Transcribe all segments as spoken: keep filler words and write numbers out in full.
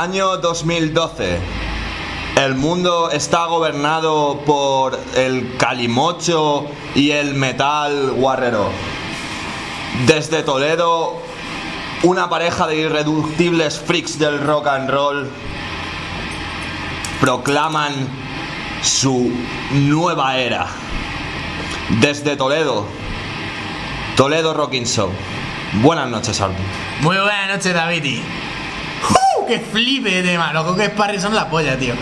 Año dos mil doce. El mundo está gobernado por el calimocho y el metal guarrero. Desde Toledo, una pareja de irreductibles freaks del rock and roll proclaman su nueva era. Desde Toledo, Toledo Rocking Show. Buenas noches, Artur. Muy buenas noches, Davidi. ¡Uh! ¡Qué flipe de tema! Los Coque Sparrer son la polla, tío.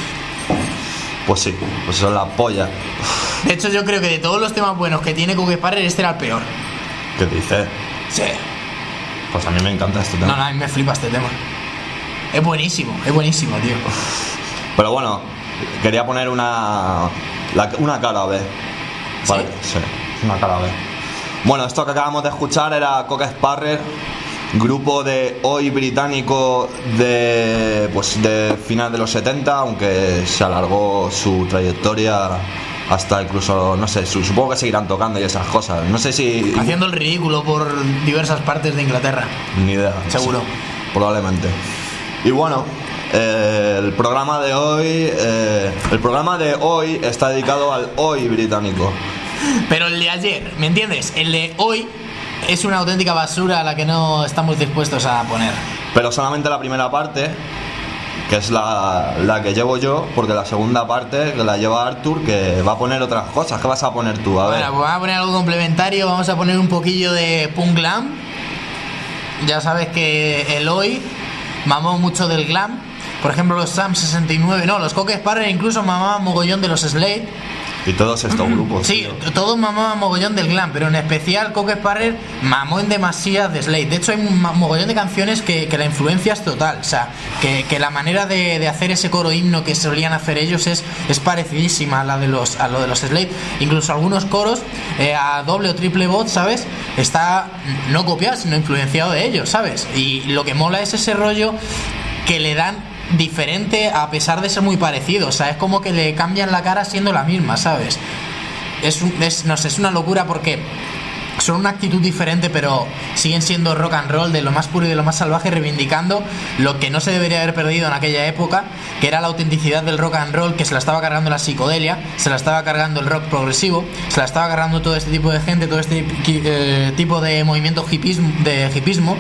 Pues sí, pues son la polla. De hecho, yo creo que de todos los temas buenos que tiene Coque Sparrer, este era el peor. ¿Qué dices? Sí. Pues a mí me encanta este tema. No, no, a mí me flipa este tema. Es buenísimo, es buenísimo, tío. Pero bueno, quería poner una la, una cara B. Vale, ¿Sí? Sí, una cara B. Bueno, esto que acabamos de escuchar era Coque Sparrer, grupo de hoy británico de pues de final de los setenta, aunque se alargó su trayectoria hasta incluso, no sé, su, supongo que seguirán tocando y esas cosas. No sé si... Haciendo el ridículo por diversas partes de Inglaterra. Ni idea. Seguro. Sí, probablemente. Y bueno, eh, el programa de hoy eh, el programa de hoy está dedicado al hoy británico. Pero el de ayer, ¿me entiendes? El de hoy es una auténtica basura a la que no estamos dispuestos a poner. Pero solamente la primera parte, que es la, la que llevo yo, porque la segunda parte que la lleva Artur, que va a poner otras cosas. ¿Qué vas a poner tú? A ver. Bueno, pues vamos a poner algo complementario. Vamos a poner un poquillo de punk glam. Ya sabes que el hoy mamó mucho del glam. Por ejemplo, los Sam sesenta y nueve, no, los Coque Sparrer incluso mamaban mogollón de los Slade. Y todos estos grupos. Sí, tío. todos mamaban mogollón del glam, pero en especial Coque Sparrer mamó en demasía de Slade. De hecho, hay un mogollón de canciones que, que la influencia es total. O sea, que, que la manera de, de hacer ese coro himno que solían hacer ellos es, es parecidísima a la de los a lo de los Slade. Incluso algunos coros eh, a doble o triple voz, ¿sabes? Está no copiado, sino influenciado de ellos, ¿sabes? Y lo que mola es ese rollo que le dan diferente a pesar de ser muy parecido. O sea, es como que le cambian la cara siendo la misma, ¿sabes? Es, un, es, no sé, es una locura porque son una actitud diferente, pero siguen siendo rock and roll de lo más puro y de lo más salvaje, reivindicando lo que no se debería haber perdido en aquella época, que era la autenticidad del rock and roll, que se la estaba cargando la psicodelia, se la estaba cargando el rock progresivo, se la estaba cargando todo este tipo de gente, todo este eh, tipo de movimiento hipismo, de hipismo,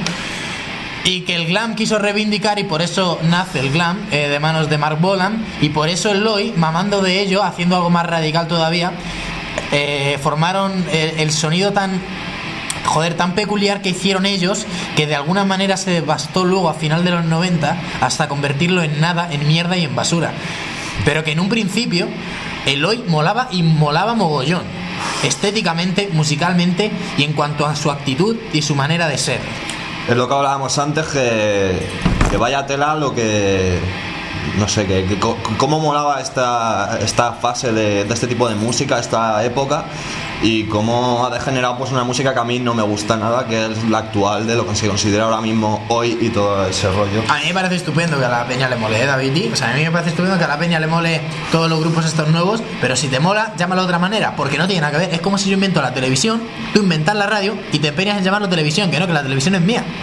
y que el glam quiso reivindicar, y por eso nace el glam eh, de manos de Mark Bolan, y por eso el Loy, mamando de ello, haciendo algo más radical todavía, eh, formaron el, el sonido tan joder tan peculiar que hicieron ellos, que de alguna manera se devastó luego a final de los noventa hasta convertirlo en nada, en mierda y en basura, pero que en un principio el Loy molaba y molaba mogollón, estéticamente, musicalmente y en cuanto a su actitud y su manera de ser. Es lo que hablábamos antes, que, que vaya tela lo que... No sé, que, que cómo molaba esta, esta fase de, de este tipo de música, esta época, y cómo ha degenerado pues una música que a mí no me gusta nada, que es la actual, de lo que se considera ahora mismo hoy y todo ese rollo. A mí me parece estupendo que a la peña le mole, ¿eh, David? O sea, a mí me parece estupendo que a la peña le mole todos los grupos estos nuevos, pero si te mola, llámalo de otra manera, porque no tiene nada que ver. Es como si yo invento la televisión, tú inventas la radio y te empeñas en llamarlo televisión, que no, que la televisión es mía.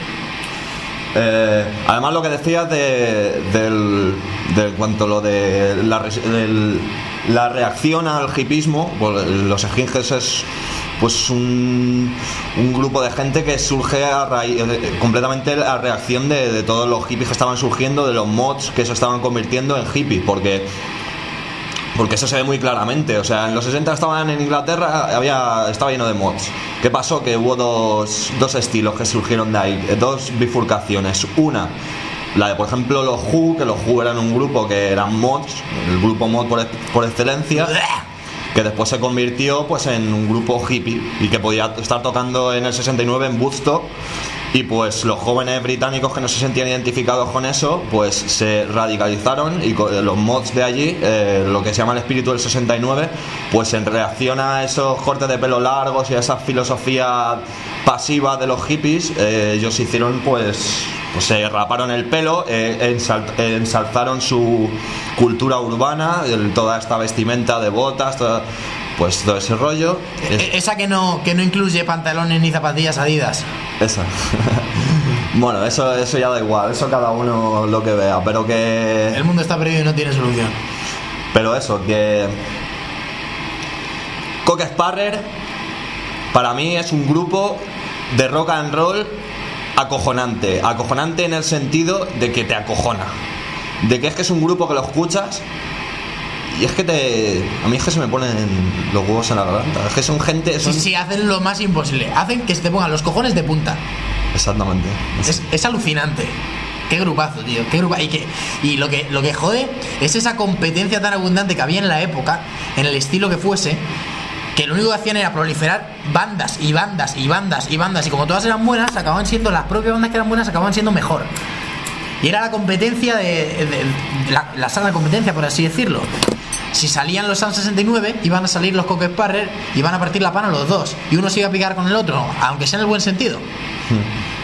Eh, además, lo que decías de, del, de cuanto lo de la, del, la reacción al hipismo, pues los skinheads es pues un, un grupo de gente que surge a raíz, completamente a reacción de, de todos los hippies que estaban surgiendo, de los mods que se estaban convirtiendo en hippies, porque porque eso se ve muy claramente. O sea, en los sesenta estaban en Inglaterra, había estaba lleno de mods. ¿Qué pasó? Que hubo dos, dos estilos que surgieron de ahí, dos bifurcaciones. Una, la de, por ejemplo, los Who, que los Who eran un grupo que eran mods, el grupo mod por, por excelencia, que después se convirtió pues en un grupo hippie y que podía estar tocando en el sesenta y nueve en Woodstock. Y pues los jóvenes británicos que no se sentían identificados con eso, pues se radicalizaron, y los mods de allí, eh, lo que se llama el espíritu del sesenta y nueve, pues en reacción a esos cortes de pelo largos y a esa filosofía pasiva de los hippies, eh, ellos hicieron pues, pues se raparon el pelo, eh, ensal- ensalzaron su cultura urbana, el, toda esta vestimenta de botas, toda, pues todo ese rollo. Es... Esa que no, que no incluye pantalones ni zapatillas Adidas. Esa. Bueno, eso, eso ya da igual, eso cada uno lo que vea, pero que... El mundo está perdido y no tiene solución. Pero eso, que... Cock Sparrer, para mí es un grupo de rock and roll acojonante. Acojonante en el sentido de que te acojona. De que es que es un grupo que lo escuchas y es que te... A mí es que se me ponen los huevos en la garganta. Es que son gente... Son... Sí, sí, hacen lo más imposible. Hacen que se te pongan los cojones de punta. Exactamente. Es, es alucinante. Qué grupazo, tío. Qué grupa... Y, que, y lo que lo que jode es esa competencia tan abundante que había en la época, en el estilo que fuese, que lo único que hacían era proliferar bandas y bandas y bandas y bandas. Y como todas eran buenas, acababan siendo... Las propias bandas que eran buenas acababan siendo mejor. Y era la competencia de... de, de la, la sana competencia, por así decirlo. Si salían los Sam sesenta y nueve, iban a salir los Cock Sparrer y van a partir la pana los dos. Y uno se iba a picar con el otro, aunque sea en el buen sentido. Hmm.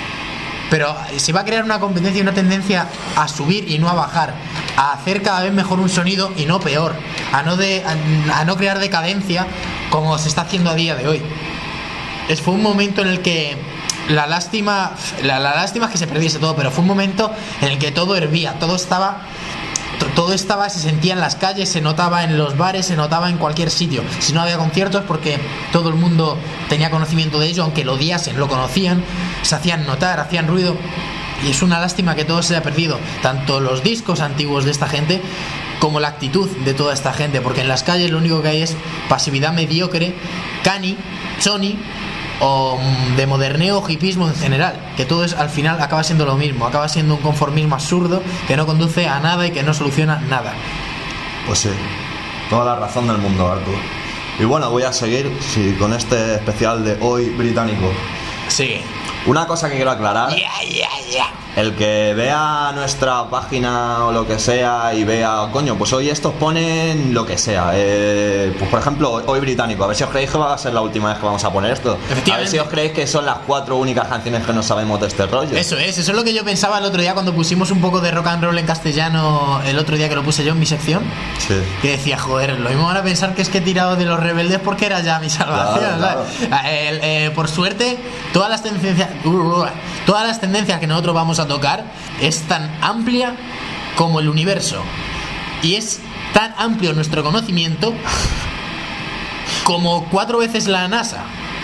Pero se va a crear una competencia y una tendencia a subir y no a bajar, a hacer cada vez mejor un sonido y no peor, a no, de, a, a no crear decadencia como se está haciendo a día de hoy. Es, fue un momento en el que la lástima, la, la lástima es que se perdiese todo, pero fue un momento en el que todo hervía, todo estaba... Todo estaba, se sentía en las calles, se notaba en los bares, se notaba en cualquier sitio. Si no había conciertos, porque todo el mundo tenía conocimiento de ello, aunque lo odiasen, lo conocían, se hacían notar, hacían ruido. Y es una lástima que todo se haya perdido, tanto los discos antiguos de esta gente como la actitud de toda esta gente, porque en las calles lo único que hay es pasividad mediocre, cani, choni, o de moderneo o hipismo en general, que todo es, al final acaba siendo lo mismo, acaba siendo un conformismo absurdo que no conduce a nada y que no soluciona nada. Pues sí, toda la razón del mundo, Artur. Y bueno, voy a seguir sí, con este especial de hoy británico. Sí. Una cosa que quiero aclarar, yeah, yeah, yeah. El que vea nuestra página o lo que sea y vea, coño, pues hoy estos ponen lo que sea, eh, pues por ejemplo, hoy británico, a ver si os creéis que va a ser la última vez que vamos a poner esto, a ver si os creéis que son las cuatro únicas canciones que no sabemos de este rollo. Eso es, eso es lo que yo pensaba el otro día cuando pusimos un poco de rock and roll en castellano, el otro día que lo puse yo en mi sección, sí. Que decía, joder, lo mismo van a pensar que es que he tirado de Los Rebeldes porque era ya mi salvación, claro, claro. Eh, eh, por suerte, todas las tendencias todas las tendencias que nosotros vamos a tocar es tan amplia como el universo, y es tan amplio nuestro conocimiento como cuatro veces la NASA.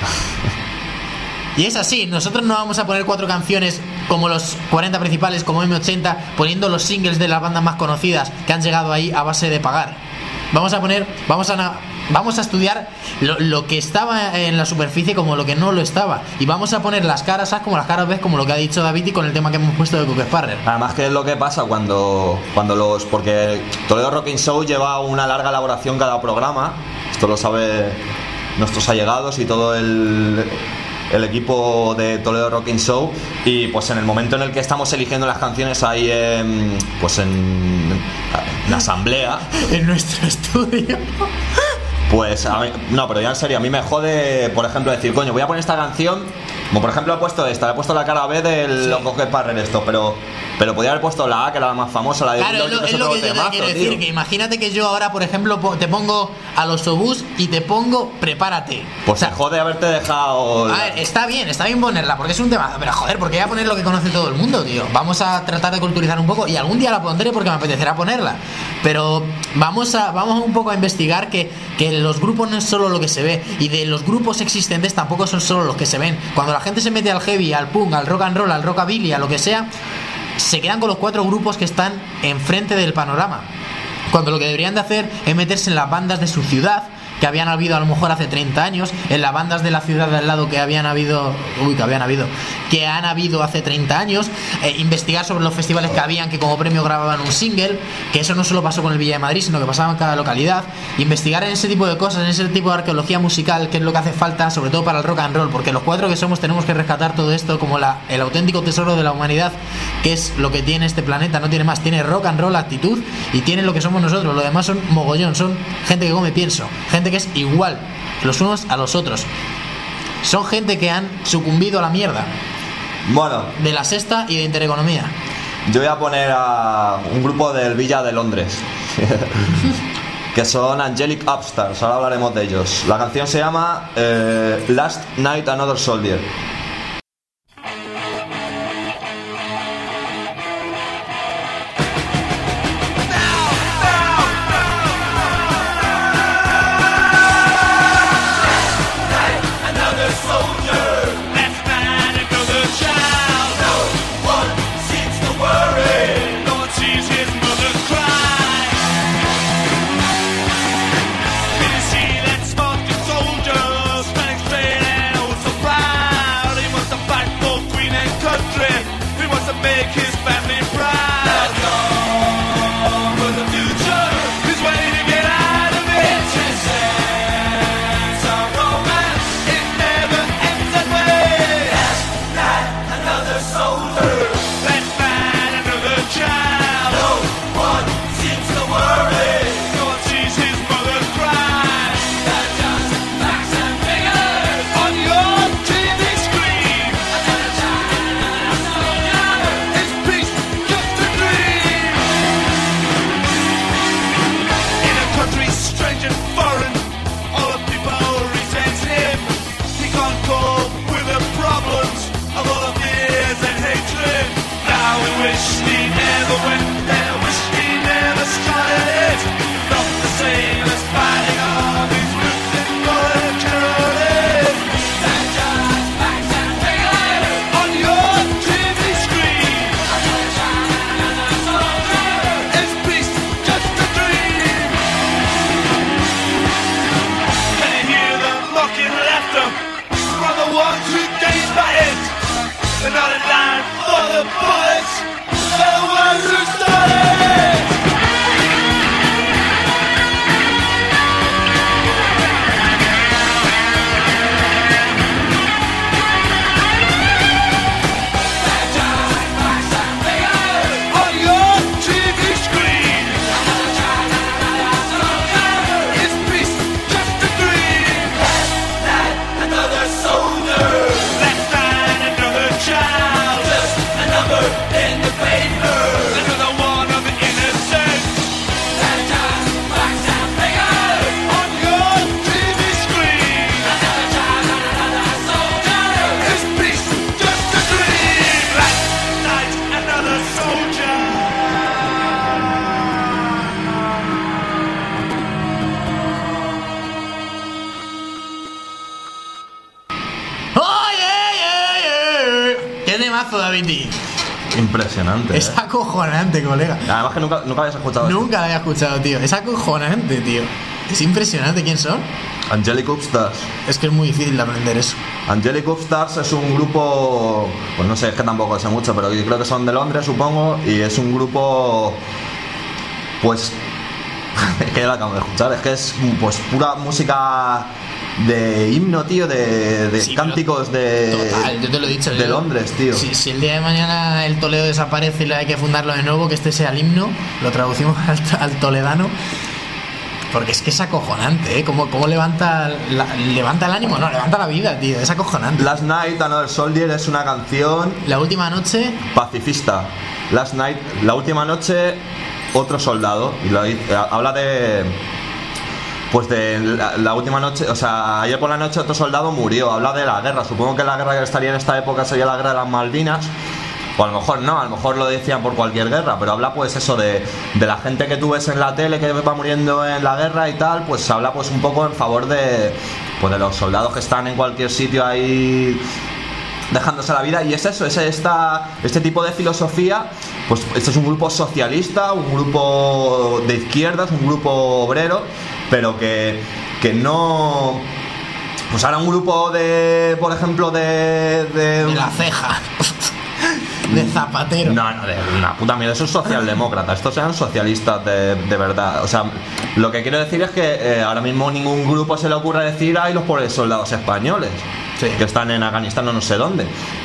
Y es así, nosotros no vamos a poner cuatro canciones como los cuarenta principales, como eme ochenta, poniendo los singles de las bandas más conocidas que han llegado ahí a base de pagar. Vamos a poner, vamos a vamos a estudiar lo, lo que estaba en la superficie como lo que no lo estaba, y vamos a poner las caras A como las caras B, como lo que ha dicho David y con el tema que hemos puesto de Cock Sparrer. Además, que es lo que pasa cuando cuando los porque Toledo Rocking Show lleva una larga elaboración cada programa, esto lo sabe nuestros allegados y todo el el equipo de Toledo Rocking Show, y pues en el momento en el que estamos eligiendo las canciones ahí en, pues en, en la asamblea en nuestro estudio, pues a mí, no, pero ya en serio, a mí me jode, por ejemplo, decir, coño, voy a poner esta canción, como por ejemplo he puesto esta, he puesto la cara B del sí. Cock Sparrer esto, pero pero podría haber puesto la A, que era la más famosa, la de claro, es lo, es lo que yo te quiero decir, que imagínate que yo ahora, por ejemplo, te pongo a los obús y te pongo prepárate. Pues o sea, se jode haberte dejado la... A ver, está bien, está bien ponerla, porque es un tema, pero joder, porque voy a poner lo que conoce todo el mundo, tío. Vamos a tratar de culturizar un poco, y algún día la pondré porque me apetecerá ponerla, pero vamos a vamos un poco a investigar que, que los grupos no es solo lo que se ve, y de los grupos existentes tampoco son solo los que se ven. Cuando la gente se mete al heavy, al punk, al rock and roll, al rockabilly, a lo que sea, se quedan con los cuatro grupos que están enfrente del panorama, cuando lo que deberían de hacer es meterse en las bandas de su ciudad, que habían habido a lo mejor hace treinta años, en las bandas de la ciudad de al lado que habían habido, uy, que habían habido, que han habido hace treinta años, eh, investigar sobre los festivales que habían, que como premio grababan un single, que eso no solo pasó con el Villa de Madrid, sino que pasaba en cada localidad, investigar en ese tipo de cosas, en ese tipo de arqueología musical, que es lo que hace falta, sobre todo para el rock and roll, porque los cuatro que somos tenemos que rescatar todo esto como la, el auténtico tesoro de la humanidad, que es lo que tiene este planeta, no tiene más, tiene rock and roll, actitud, y tiene lo que somos nosotros, lo demás son mogollón, son gente que come pienso, gente que es igual los unos a los otros, son gente que han sucumbido a la mierda, bueno, de la sexta y de Intereconomía. Yo voy a poner a un grupo del Villa de Londres que son Angelic Upstarts, ahora hablaremos de ellos. La canción se llama eh, Last Night Another Soldier. temazo, David. Impresionante. Es ¿eh? acojonante, colega. Además que nunca, nunca habías escuchado esto. Nunca lo había escuchado, tío. Es acojonante, tío. Es impresionante. ¿Quién son? Angelic Upstarts. Es que es muy difícil de aprender eso. Angelic Upstarts es un grupo, pues no sé, es que tampoco sé mucho, pero yo creo que son de Londres, supongo, y es un grupo, pues, es que ya lo acabo de escuchar, es que es pues pura música de himno, tío, de, de Sí, cánticos de, total, yo te lo he dicho, de yo- Londres, tío. Si, si el día de mañana el Toledo desaparece y le hay que fundarlo de nuevo, que este sea el himno, lo traducimos al, al toledano. Porque es que es acojonante, ¿eh? Cómo, cómo levanta, la- levanta el ánimo, no, levanta la vida, tío. Es acojonante. Last Night Another Soldier es una canción La última noche, pacifista. Last Night, la última noche, otro soldado. Y lo, eh, habla de. Pues de la, la última noche, o sea, ayer por la noche otro soldado murió. Habla de la guerra. Supongo que la guerra que estaría en esta época sería la guerra de las Malvinas. O a lo mejor no, a lo mejor lo decían por cualquier guerra, pero habla pues eso de, de la gente que tú ves en la tele que va muriendo en la guerra y tal, pues habla pues un poco en favor de, pues de los soldados que están en cualquier sitio ahí dejándose la vida. Y es eso, es esta, este tipo de filosofía. Pues este es un grupo socialista, un grupo de izquierdas, un grupo obrero, pero que, que no... Pues ahora un grupo de, por ejemplo, de... de, de la ceja. De Zapatero. No, no, de una puta mierda, eso es socialdemócrata, estos sean socialistas de, de verdad. O sea, lo que quiero decir es que eh, ahora mismo ningún grupo se le ocurre decir ay los pobres soldados españoles, Sí. que están en Afganistán o no sé dónde.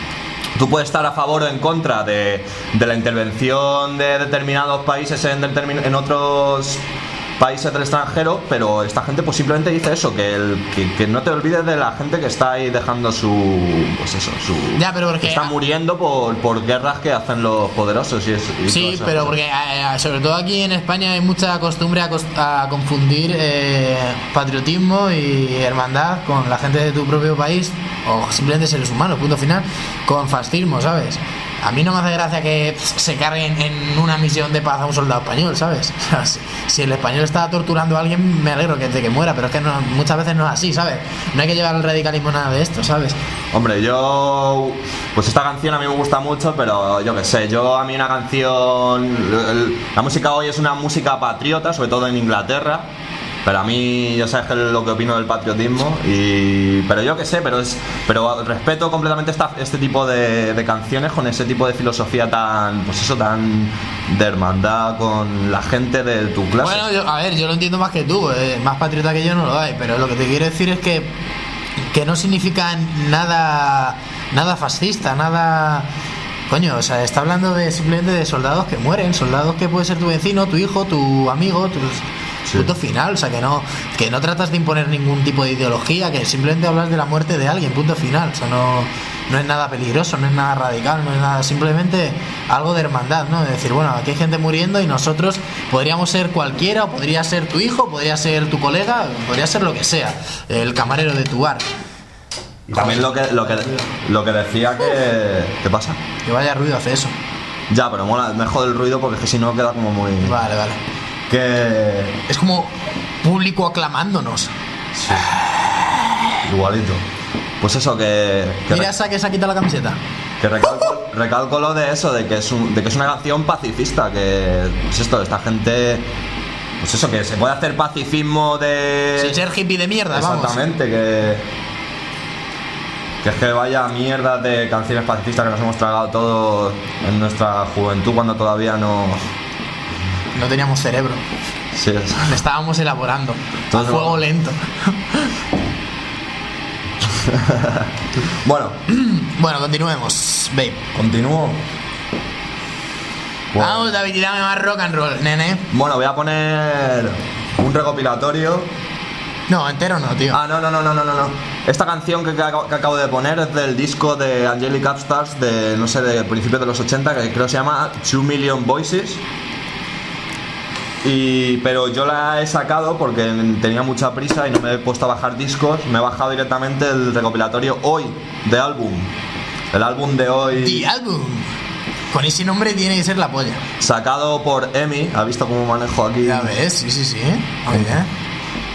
Tú puedes estar a favor o en contra de, de la intervención de determinados países en, determin- en otros países del extranjero, pero esta gente pues simplemente dice eso, que, el, que, que no te olvides de la gente que está ahí dejando su, pues eso, su, Ya, pero porque- que está muriendo por, por guerras que hacen los poderosos y es, y Sí, todas esas pero cosas. porque eh, sobre todo aquí en España hay mucha costumbre a, cos- a confundir eh, patriotismo y hermandad con la gente de tu propio país o simplemente seres humanos, punto final, con fascismo, ¿sabes? A mí no me hace gracia que se carguen en una misión de paz a un soldado español, ¿sabes? O sea, si, si el español está torturando a alguien, me alegro que, de que muera, pero es que no, muchas veces no es así, ¿sabes? No hay que llevar al radicalismo nada de esto, ¿sabes? Hombre, yo... Pues esta canción a mí me gusta mucho, pero yo qué sé, yo a mí una canción... el- La música hoy es una música patriota, sobre todo en Inglaterra, pero a mí, ya sabes que es lo que opino del patriotismo, y pero yo qué sé, pero es pero respeto completamente esta, este tipo de, de canciones con ese tipo de filosofía tan, pues eso, tan de hermandad con la gente de tu clase. Bueno, yo, a ver, yo lo entiendo más que tú, eh, más patriota que yo no lo hay, pero lo que te quiero decir es que, que no significa nada, nada fascista, nada... Coño, o sea, está hablando de simplemente de soldados que mueren, soldados que puede ser tu vecino, tu hijo, tu amigo, tu... Sí. Punto final, o sea, que no que no tratas de imponer ningún tipo de ideología, que simplemente hablas de la muerte de alguien, punto final, o sea, no, no es nada peligroso, no es nada radical, no es nada, simplemente algo de hermandad, ¿no? De decir, bueno, aquí hay gente muriendo y nosotros podríamos ser cualquiera, o podría ser tu hijo, podría ser tu colega, podría ser lo que sea, el camarero de tu bar. Y también lo que, lo que, lo que decía que... ¿Qué pasa? Que vaya ruido hace eso. Ya, pero mola, me jode el ruido porque es que si no queda como muy... Vale, vale. Que... Es como público aclamándonos. Igualito. Pues eso, que... que Mira esa que se ha quitado la camiseta. Que recalco, recalco lo de eso, de que, es un, de que es una canción pacifista, que pues esto, esta gente, pues eso, que se puede hacer pacifismo de... Sin ser hippie de mierda, vamos. Exactamente, que... Que es que vaya mierda de canciones pacifistas que nos hemos tragado todos en nuestra juventud cuando todavía no... No teníamos cerebro. Sí, es- Le estábamos elaborando. A Todo- fuego lento. Bueno, Bueno, continuemos, babe. continúo. Bueno. Vamos, David, y dame más rock and roll, nene. Bueno, voy a poner un recopilatorio. No, entero no, tío. Ah, no, no, no, no, no, no, no. Esta canción que, que acabo- que acabo de poner es del disco de Angelic Upstarts de, no sé, de principios de los ochenta, que creo que se llama Two Million Voices. Y, pero yo la he sacado porque tenía mucha prisa y no me he puesto a bajar discos. Me he bajado directamente el recopilatorio hoy de álbum. El álbum de hoy, The Album. Con ese nombre tiene que ser la polla. sacado por Emi. ¿Ha visto cómo manejo aquí? Ya ves, sí, sí, sí. Muy bien.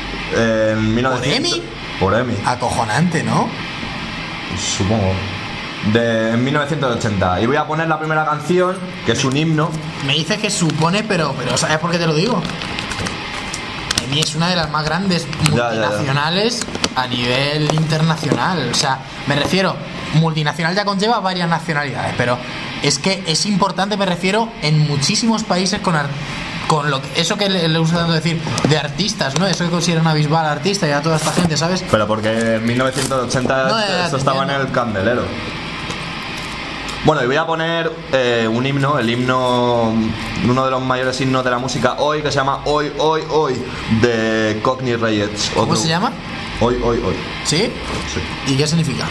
En mil novecientos Emi? Por Emi, Acojonante, ¿no? supongo. de mil novecientos ochenta. Y voy a poner la primera canción, que es un himno. Me dices que supone, pero, pero ¿sabes por qué te lo digo? A mí es una de las más grandes multinacionales ya, ya, ya. a nivel internacional. O sea, me refiero, multinacional ya conlleva varias nacionalidades, pero es que es importante, me refiero, en muchísimos países con art- con lo que, eso que le, le gusta tanto decir de artistas, ¿no? Eso que consideran a Bisbal artista y a toda esta gente, ¿sabes? Pero porque en mil novecientos ochenta no, ya, eso estaba en el candelero. Bueno, y voy a poner eh, un himno, el himno, uno de los mayores himnos de la música hoy, que se llama Hoy, Hoy, Hoy, de Cockney Reyes. ¿Cómo otro... se llama? Hoy, Hoy, Hoy. ¿Sí? Sí. ¿Y qué significa?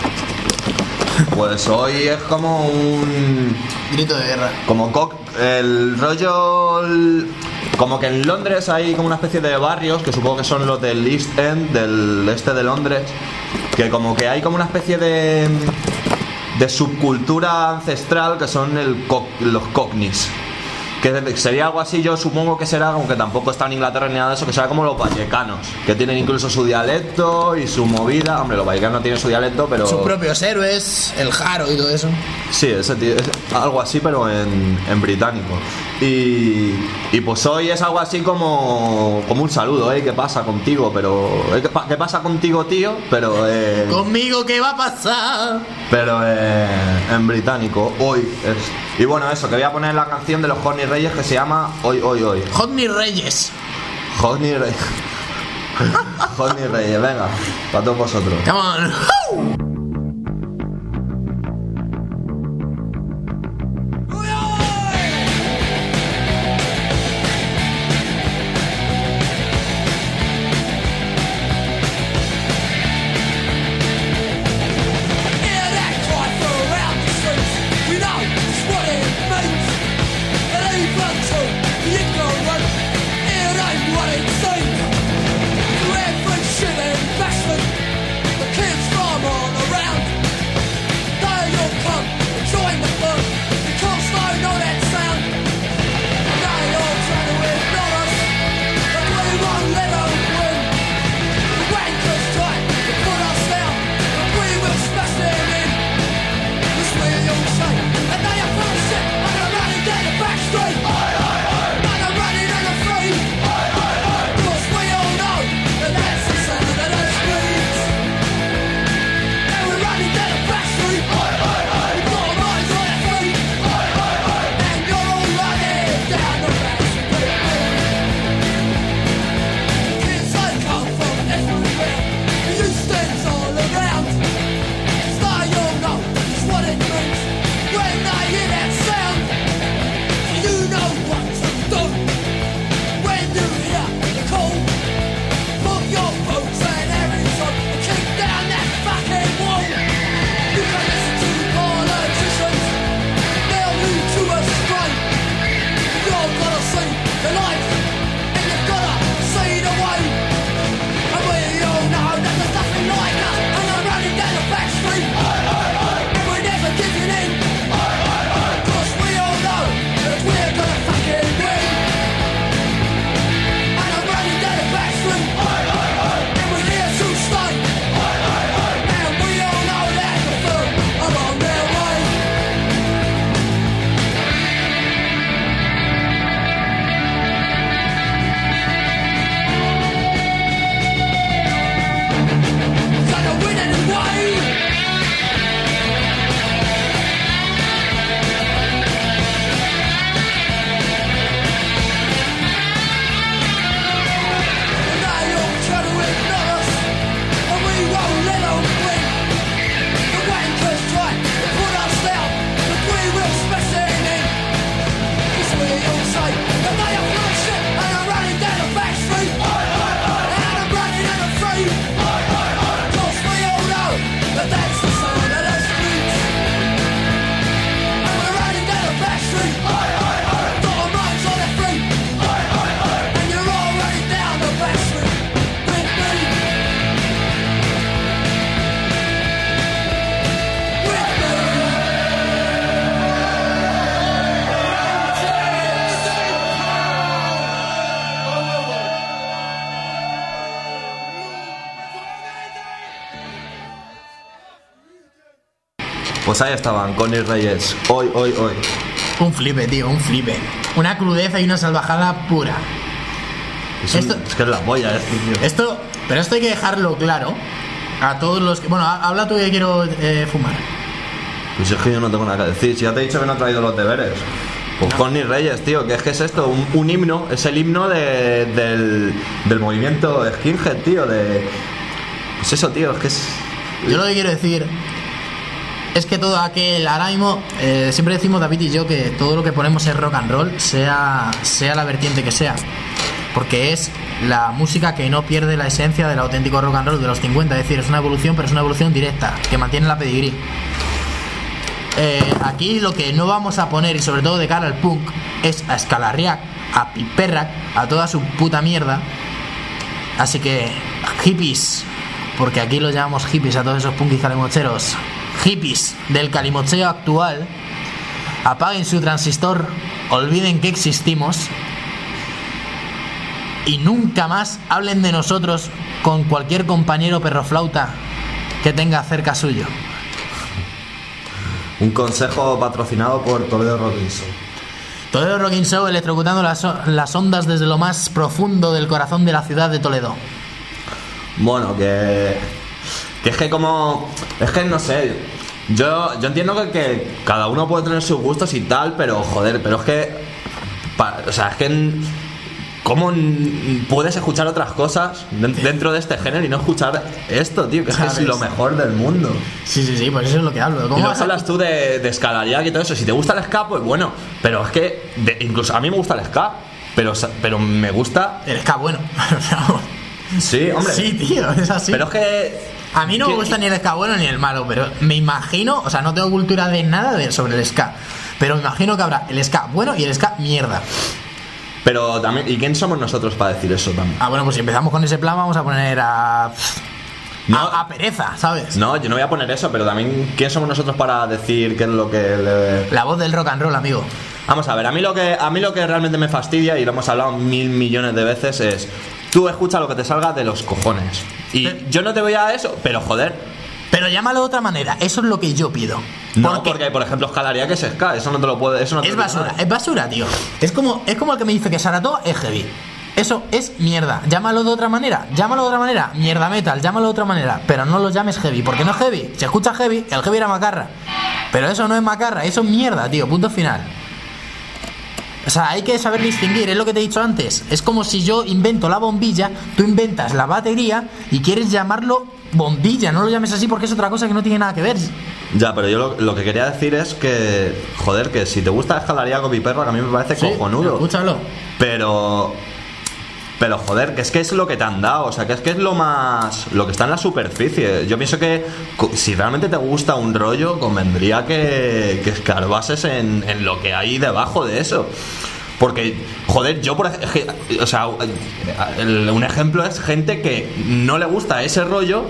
Pues hoy es como un... grito de guerra. Como co- el rollo... El, como que en Londres hay como una especie de barrios, que supongo que son los del East End, del este de Londres, que como que hay como una especie de... de subcultura ancestral que son el co- los cockneys, que sería algo así. Yo supongo que será, aunque tampoco está en Inglaterra ni nada de eso, que será como los vallecanos, que tienen incluso su dialecto y su movida. Hombre, los vallecanos tienen su dialecto, pero... sus propios héroes, el jaro y todo eso. Sí, ese tío, es algo así, pero en, en británico. Y, y pues hoy es algo así como, como un saludo, ¿eh? ¿Qué pasa contigo? Pero... ¿eh? ¿Qué, ¿Qué pasa contigo, tío? Pero... Eh, ¿Conmigo qué va a pasar? Pero eh, en británico, hoy es... Y bueno, eso, que voy a poner la canción de los Cockney Reyes que se llama Hoy, Hoy, Hoy. Cockney Reyes. Cockney Reyes. Cockney Reyes, venga, para todos vosotros. Come on. What it seems to every shit investment, the kids from Pues ahí estaban, Connie Reyes. Hoy, hoy, hoy. Un flipe, tío, un flipe. Una crudeza y una salvajada pura. Es, un, esto, es que es la polla esto, tío. Esto, pero esto hay que dejarlo claro a todos los que... Bueno, habla tú que quiero eh, fumar. Pues es que yo no tengo nada que decir. Si ya te he dicho que no he traído los deberes. Pues no. Connie Reyes, tío, que es que es esto, un, un himno, es el himno de, del, del movimiento skinhead, tío, de... Pues eso, tío, es que es... Yo lo que quiero decir es que todo aquel, ahora mismo, eh, siempre decimos David y yo que todo lo que ponemos es rock and roll, sea, sea la vertiente que sea, porque es la música que no pierde la esencia del auténtico rock and roll de los cincuenta, es decir, es una evolución, pero es una evolución directa, que mantiene la pedigrí. Eh, aquí lo que no vamos a poner, y sobre todo de cara al punk, es a Escalarriac, a Piperrac, a toda su puta mierda. Así que, hippies, porque aquí los llamamos hippies a todos esos punkis calimocheros, hippies del calimocheo actual, apaguen su transistor, olviden que existimos y nunca más hablen de nosotros con cualquier compañero perroflauta que tenga cerca suyo. Un consejo patrocinado por Toledo Rocking Show. Toledo Rocking Show, electrocutando las, las ondas desde lo más profundo del corazón de la ciudad de Toledo. Bueno, que... Que es que como... Es que no sé... Yo, yo entiendo que, que cada uno puede tener sus gustos y tal, pero joder, pero es que... Pa, o sea, es que... ¿Cómo puedes escuchar otras cosas dentro de este género y no escuchar esto, tío? Que es, que es lo mejor del mundo. Sí, sí, sí, pues eso es lo que hablo. ¿Cómo y luego hablas tú de, de Escalarriac y todo eso? Si te gusta el ska, pues bueno. Pero es que, de, incluso a mí me gusta el ska, pero, pero me gusta... El ska bueno. Sí, hombre. Sí, tío, es así. Pero es que... A mí no que, me gusta ni el ska bueno ni el malo, pero me imagino... O sea, no tengo cultura de nada de, sobre el ska, pero me imagino que habrá el ska bueno y el ska mierda. Pero también, ¿y quién somos nosotros para decir eso también? Ah, bueno, pues si empezamos con ese plan vamos a poner a... No, a, a pereza, ¿sabes? No, yo no voy a poner eso, pero también ¿quién somos nosotros para decir qué es lo que le... La voz del rock and roll, amigo. Vamos a ver, a mí lo que a mí lo que realmente me fastidia, y lo hemos hablado mil millones de veces, es tú escucha lo que te salga de los cojones. Y pero, yo no te voy a eso, pero joder... Pero llámalo de otra manera, eso es lo que yo pido. No, porque, porque por ejemplo, Escalarriac que es ska, eso no te lo puede... Eso no te es basura, es basura, tío. Es como, es como el que me dice que Saratoga es heavy. Eso es mierda. Llámalo de otra manera, llámalo de otra manera, mierda metal, llámalo de otra manera, pero no lo llames heavy, porque no es heavy. Si escuchas heavy, el heavy era macarra. Pero eso no es macarra, eso es mierda, tío, punto final. O sea, hay que saber distinguir, es lo que te he dicho antes. Es como si yo invento la bombilla, tú inventas la batería y quieres llamarlo bombilla, no lo llames así porque es otra cosa que no tiene nada que ver. Ya, pero yo lo, lo que quería decir es que, joder, que si te gusta Escalarriac o Piperrac, a mí me parece sí, cojonudo. Escúchalo. Pero... Pero joder, que es que es lo que te han dado, o sea, que es que es lo más... Lo que está en la superficie. Yo pienso que si realmente te gusta un rollo, convendría que, que escarbases en, en lo que hay debajo de eso. Porque, joder, yo por ejemplo... O sea, el, un ejemplo es gente que no le gusta ese rollo,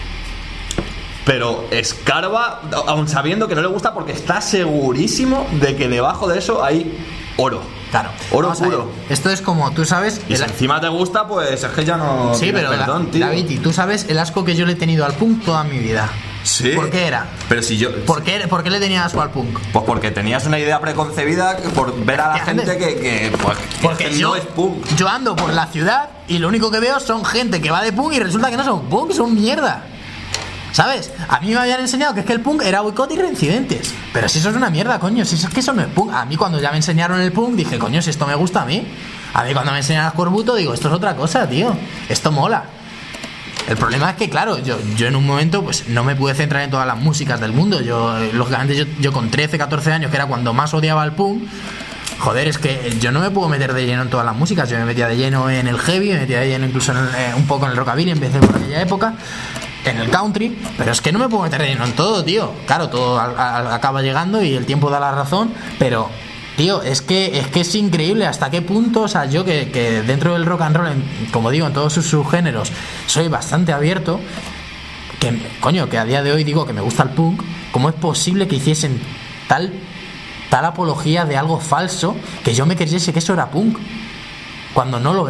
pero escarba, aun sabiendo que no le gusta, porque está segurísimo de que debajo de eso hay oro. Claro, oro puro. Esto es como, tú sabes... Y si el... encima te gusta, pues es que ya no... Sí, pero perdón, tío. David, tú sabes el asco que yo le he tenido al punk toda mi vida. Sí. ¿Por qué era? Pero si yo... ¿Por qué, ¿Por qué le tenías asco al punk? Pues porque tenías una idea preconcebida por ver a la gente que, que, pues, porque que yo, no es punk. Yo ando por la ciudad y lo único que veo son gente que va de punk y resulta que no son punk, son mierda. ¿Sabes? A mí me habían enseñado que es que el punk era boicot y reincidentes. Pero si eso es una mierda, coño. Si eso es que eso no es punk. A mí cuando ya me enseñaron el punk dije, coño, si esto me gusta a mí. A mí cuando me enseñan Corbuto digo, esto es otra cosa, tío. Esto mola. El problema es que, claro, yo, yo en un momento pues no me pude centrar en todas las músicas del mundo. Yo, lógicamente, yo, yo con trece, catorce años, que era cuando más odiaba el punk, joder, es que yo no me puedo meter de lleno en todas las músicas. Yo me metía de lleno en el heavy, me metía de lleno incluso en el, eh, un poco en el rockabilly, empecé por aquella época, en el country, pero es que no me puedo meter de lleno en todo, tío. Claro, todo a, a, acaba llegando y el tiempo da la razón, pero... Tío, es que es que es increíble hasta qué punto, o sea, yo que, que dentro del rock and roll, en, como digo, en todos sus subgéneros, soy bastante abierto, que, coño, que a día de hoy digo que me gusta el punk, ¿cómo es posible que hiciesen tal, tal apología de algo falso que yo me creyese que eso era punk? Cuando no lo era.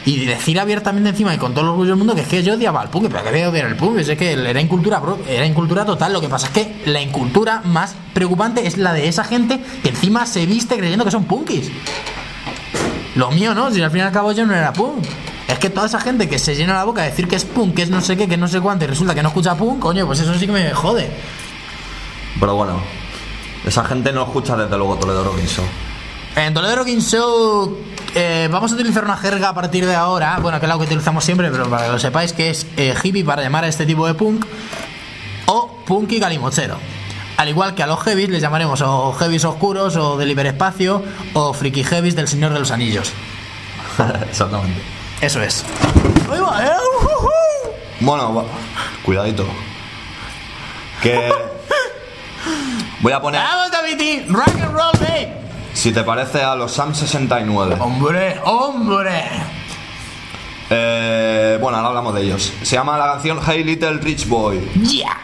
y decir abiertamente encima y con todo el orgullo del mundo que es que yo odiaba al punk, pero que voy a odiar el punk, es que era incultura, bro, era incultura total. Lo que pasa es que la incultura más preocupante es la de esa gente que encima se viste creyendo que son punkis. Lo mío no, si al fin y al cabo yo no era punk. Es que toda esa gente que se llena la boca de decir que es punk, que es no sé qué, que no sé cuánto, y resulta que no escucha punk, coño, pues eso sí que me jode. Pero bueno, esa gente no escucha desde luego Toledo Rocking Show. En Toledo Rocking Show eh, vamos a utilizar una jerga a partir de ahora, bueno, que es algo que utilizamos siempre, pero para que lo sepáis, que es eh, hippie para llamar a este tipo de punk, o punky calimochero. Al igual que a los heavies les llamaremos o heavies oscuros, o del hiperespacio, o friki heavies del Señor de los Anillos. Exactamente. Eso es. ¡Ahí va, eh! ¡Uh, uh! Bueno, va. Cuidadito. Que voy a poner, ¡Vamos, David! ¡Rock and roll, babe! si te parece, a los Sam sesenta y nueve. ¡Hombre, hombre! Eh, bueno, ahora hablamos de ellos. Se llama la canción Hey Little Rich Boy. ¡Yeah!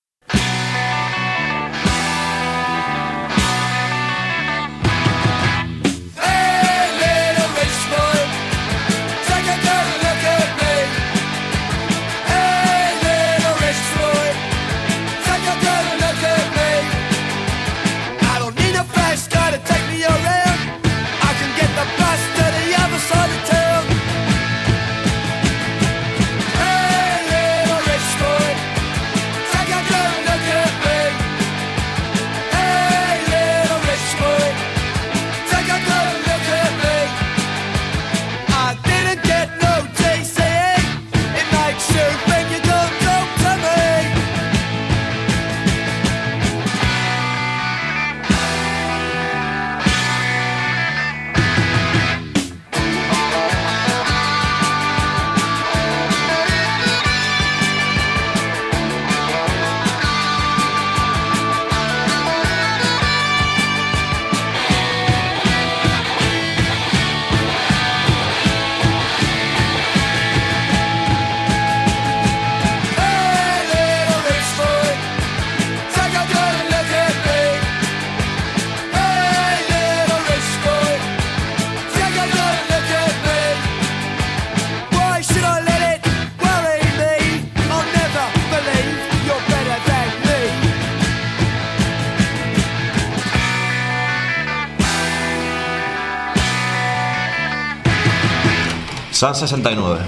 Sam sesenta y nueve.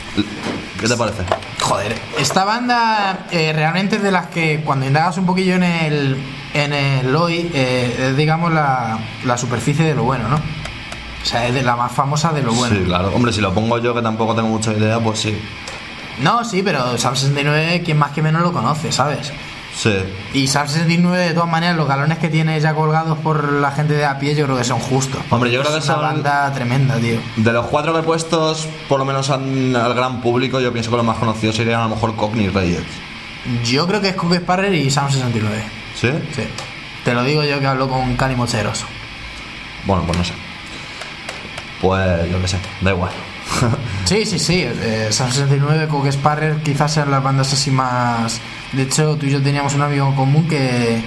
¿Qué te parece? Joder, esta banda eh, realmente es de las que cuando indagas un poquillo en el en el hoy eh, es, digamos, la, la superficie de lo bueno, ¿no? O sea, es de la más famosa de lo bueno. Sí, claro. Hombre, si lo pongo yo, que tampoco tengo mucha idea, pues sí. No, sí, pero Sam sesenta y nueve, quien más que menos lo conoce, ¿sabes? Sí. Y Sam sesenta y nueve, de todas maneras, los galones que tiene ya colgados por la gente de a pie, yo creo que son justos. Hombre, yo creo que es una son banda tremenda, tío. De los cuatro que he puestos, por lo menos al, al gran público, yo pienso que los más conocidos serían a lo mejor Cockney Reyes. Yo creo que es Cook Sparrer y Sam sesenta y nueve. ¿Sí? Sí. Te lo digo yo que hablo con Cani Mocheros. Bueno, pues no sé. Pues yo qué sé, da igual. Sí, sí, sí. Eh, Sam sesenta y nueve, Cook Sparrer, quizás sean las bandas así más. De hecho, tú y yo teníamos un amigo en común que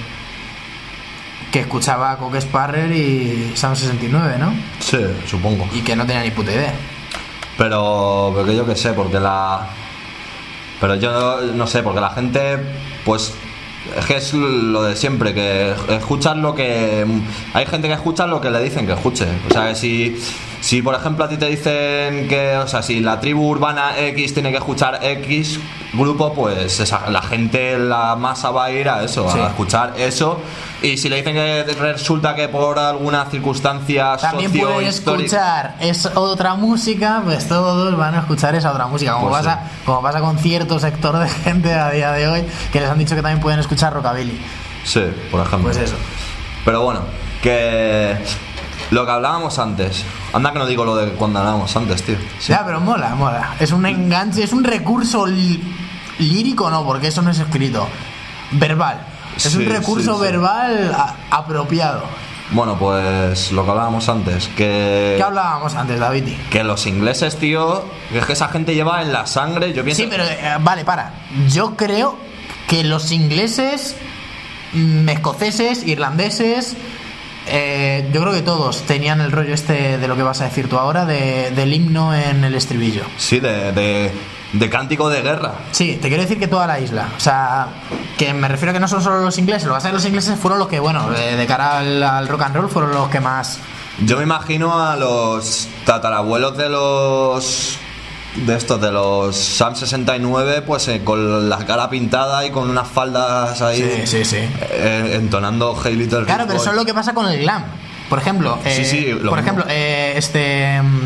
que escuchaba a Cook Sparrer y Sam sesenta y nueve, ¿no? Sí, supongo. Y que no tenía ni puta idea. Pero, pero que yo qué sé, porque la... Pero yo no sé, porque la gente, pues... Es que es lo de siempre, que escuchas lo que... Hay gente que escucha lo que le dicen que escuche. O sea, que si... Si por ejemplo a ti te dicen que, o sea, si la tribu urbana X tiene que escuchar X grupo, pues esa, la gente, la masa va a ir a eso, sí, a escuchar eso. Y si le dicen que resulta que por alguna circunstancia también pueden escuchar es otra música, pues todos van a escuchar esa otra música. Como, pues pasa, sí. como pasa con cierto sector de gente a día de hoy, que les han dicho que también pueden escuchar rockabilly. Sí, por ejemplo. Pues eso. Pero bueno, que... Lo que hablábamos antes. Anda que no digo lo de cuando hablábamos antes, tío. Sí. Ya, pero mola, mola. Es un enganche, es un recurso li- lírico, no, porque eso no es escrito. Verbal. Es sí, un recurso sí, sí. verbal a- apropiado. Bueno, pues lo que hablábamos antes, que... ¿Qué hablábamos antes, David? Que los ingleses, tío, es que esa gente lleva en la sangre, yo pienso... Sí, pero, eh, vale, para. Yo creo que los ingleses, mmm, escoceses, irlandeses... eh, yo creo que todos tenían el rollo este de lo que vas a decir tú ahora, de, del himno en el estribillo. Sí, de, de, de cántico de guerra. Sí, te quiero decir que toda la isla. O sea, que me refiero a que no son solo los ingleses. Lo que pasa es que los ingleses fueron los que, bueno, de, de cara al, al rock and roll, fueron los que más... Yo me imagino a los tatarabuelos de los... de estos, de los Sam sesenta y nueve, pues eh, con la cara pintada y con unas faldas ahí. Sí, sí, sí. Eh, entonando Hey Little Claro, Rich pero Boy. eso es lo que pasa con el glam. Por ejemplo, eh, Sí, sí, lo por mismo. ejemplo, eh, este mm,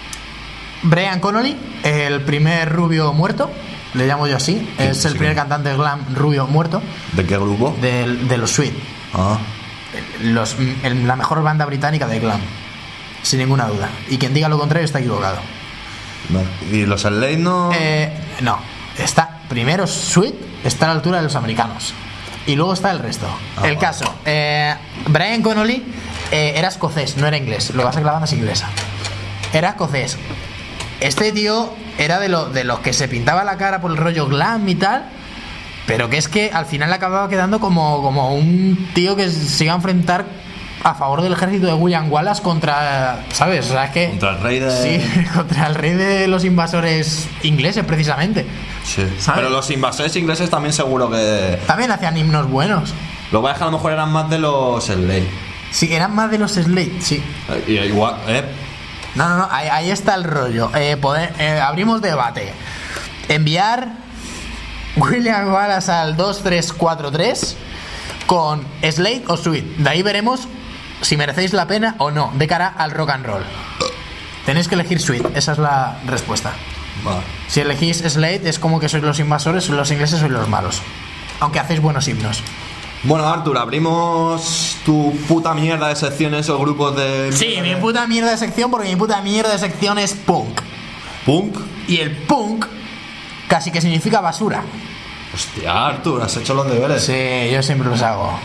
Brian Connolly, el primer rubio muerto, le llamo yo así, Sí, es el sí. primer cantante de glam rubio muerto ¿De qué grupo? de, de los Sweet, Ah. los, el- la mejor banda británica de glam, sin ninguna duda. Y quien diga lo contrario está equivocado. Vale. ¿Y los Slade no? Eh, no, está primero Sweet, está a la altura de los americanos. Y luego está el resto. Ah, el vale. caso, eh, Brian Connolly eh, era escocés, no era inglés. Lo que pasa es que la banda es inglesa. Era escocés. Este tío era de, lo, de los que se pintaba la cara por el rollo glam y tal. Pero que es que al final acababa quedando como, como un tío que se iba a enfrentar a favor del ejército de William Wallace contra, ¿sabes? O sea, es que... Contra el rey de... Sí, contra el rey de los invasores ingleses, precisamente. Sí. ¿Sabes? Pero los invasores ingleses también seguro que... También hacían himnos buenos. Lo que pasa es que a lo mejor eran más de los Slade. Sí, eran más de los Slade, sí. Eh, y igual, ¿eh? No, no, no, ahí, ahí está el rollo. Eh, poder, eh, abrimos debate. Enviar William Wallace al dos tres cuatro tres con Slade o Sweet. De ahí veremos si merecéis la pena o no de cara al rock and roll. Tenéis que elegir Sweet, esa es la respuesta. Vale. Si elegís Slade es como que sois los invasores, los ingleses sois los malos. Aunque hacéis buenos himnos. Bueno, Artur, abrimos tu puta mierda de secciones o grupos de... Sí, mi puta mierda de sección, porque mi puta mierda de sección es punk. Punk. Y el punk casi que significa basura. Hostia, Artur, has hecho los deberes. Sí, yo siempre los hago.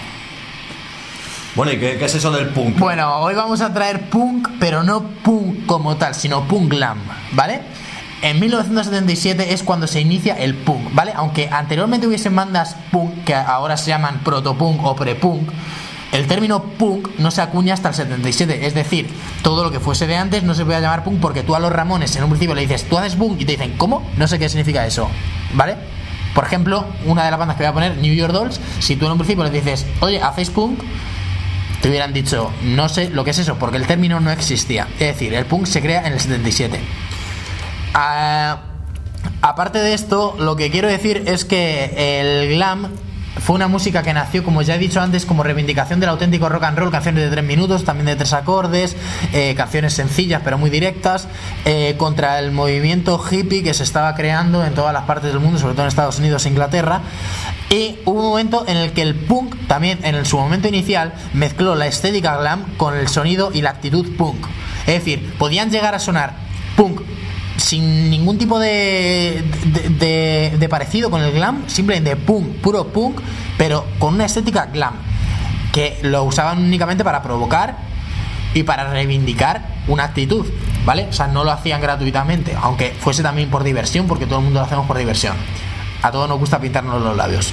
Bueno, ¿y qué, qué es eso del punk? Bueno, hoy vamos a traer punk, pero no punk como tal, sino punk glam, ¿vale? En mil novecientos setenta y siete es cuando se inicia el punk, ¿vale? Aunque anteriormente hubiesen bandas punk que ahora se llaman protopunk o prepunk, el término punk no se acuña hasta el setenta y siete. Es decir, todo lo que fuese de antes no se puede llamar punk, porque tú a los Ramones en un principio le dices, tú haces punk, y te dicen, ¿cómo? No sé qué significa eso, ¿vale? Por ejemplo, una de las bandas que voy a poner, New York Dolls, si tú en un principio le dices, oye, ¿hacéis punk?, te hubieran dicho, no sé lo que es eso, porque el término no existía. Es decir, el punk se crea en el setenta y siete. Ah, aparte de esto, lo que quiero decir es que el glam fue una música que nació, como ya he dicho antes, como reivindicación del auténtico rock and roll, canciones de tres minutos, también de tres acordes, eh, canciones sencillas pero muy directas, eh, contra el movimiento hippie que se estaba creando en todas las partes del mundo, sobre todo en Estados Unidos e Inglaterra. Y hubo un momento en el que el punk, también en su momento inicial, mezcló la estética glam con el sonido y la actitud punk. Es decir, podían llegar a sonar punk sin ningún tipo de, de, de, de parecido con el glam, simplemente punk, puro punk, pero con una estética glam, que lo usaban únicamente para provocar y para reivindicar una actitud, ¿vale? O sea, no lo hacían gratuitamente, aunque fuese también por diversión, porque todo el mundo lo hacemos por diversión. A todos nos gusta pintarnos los labios.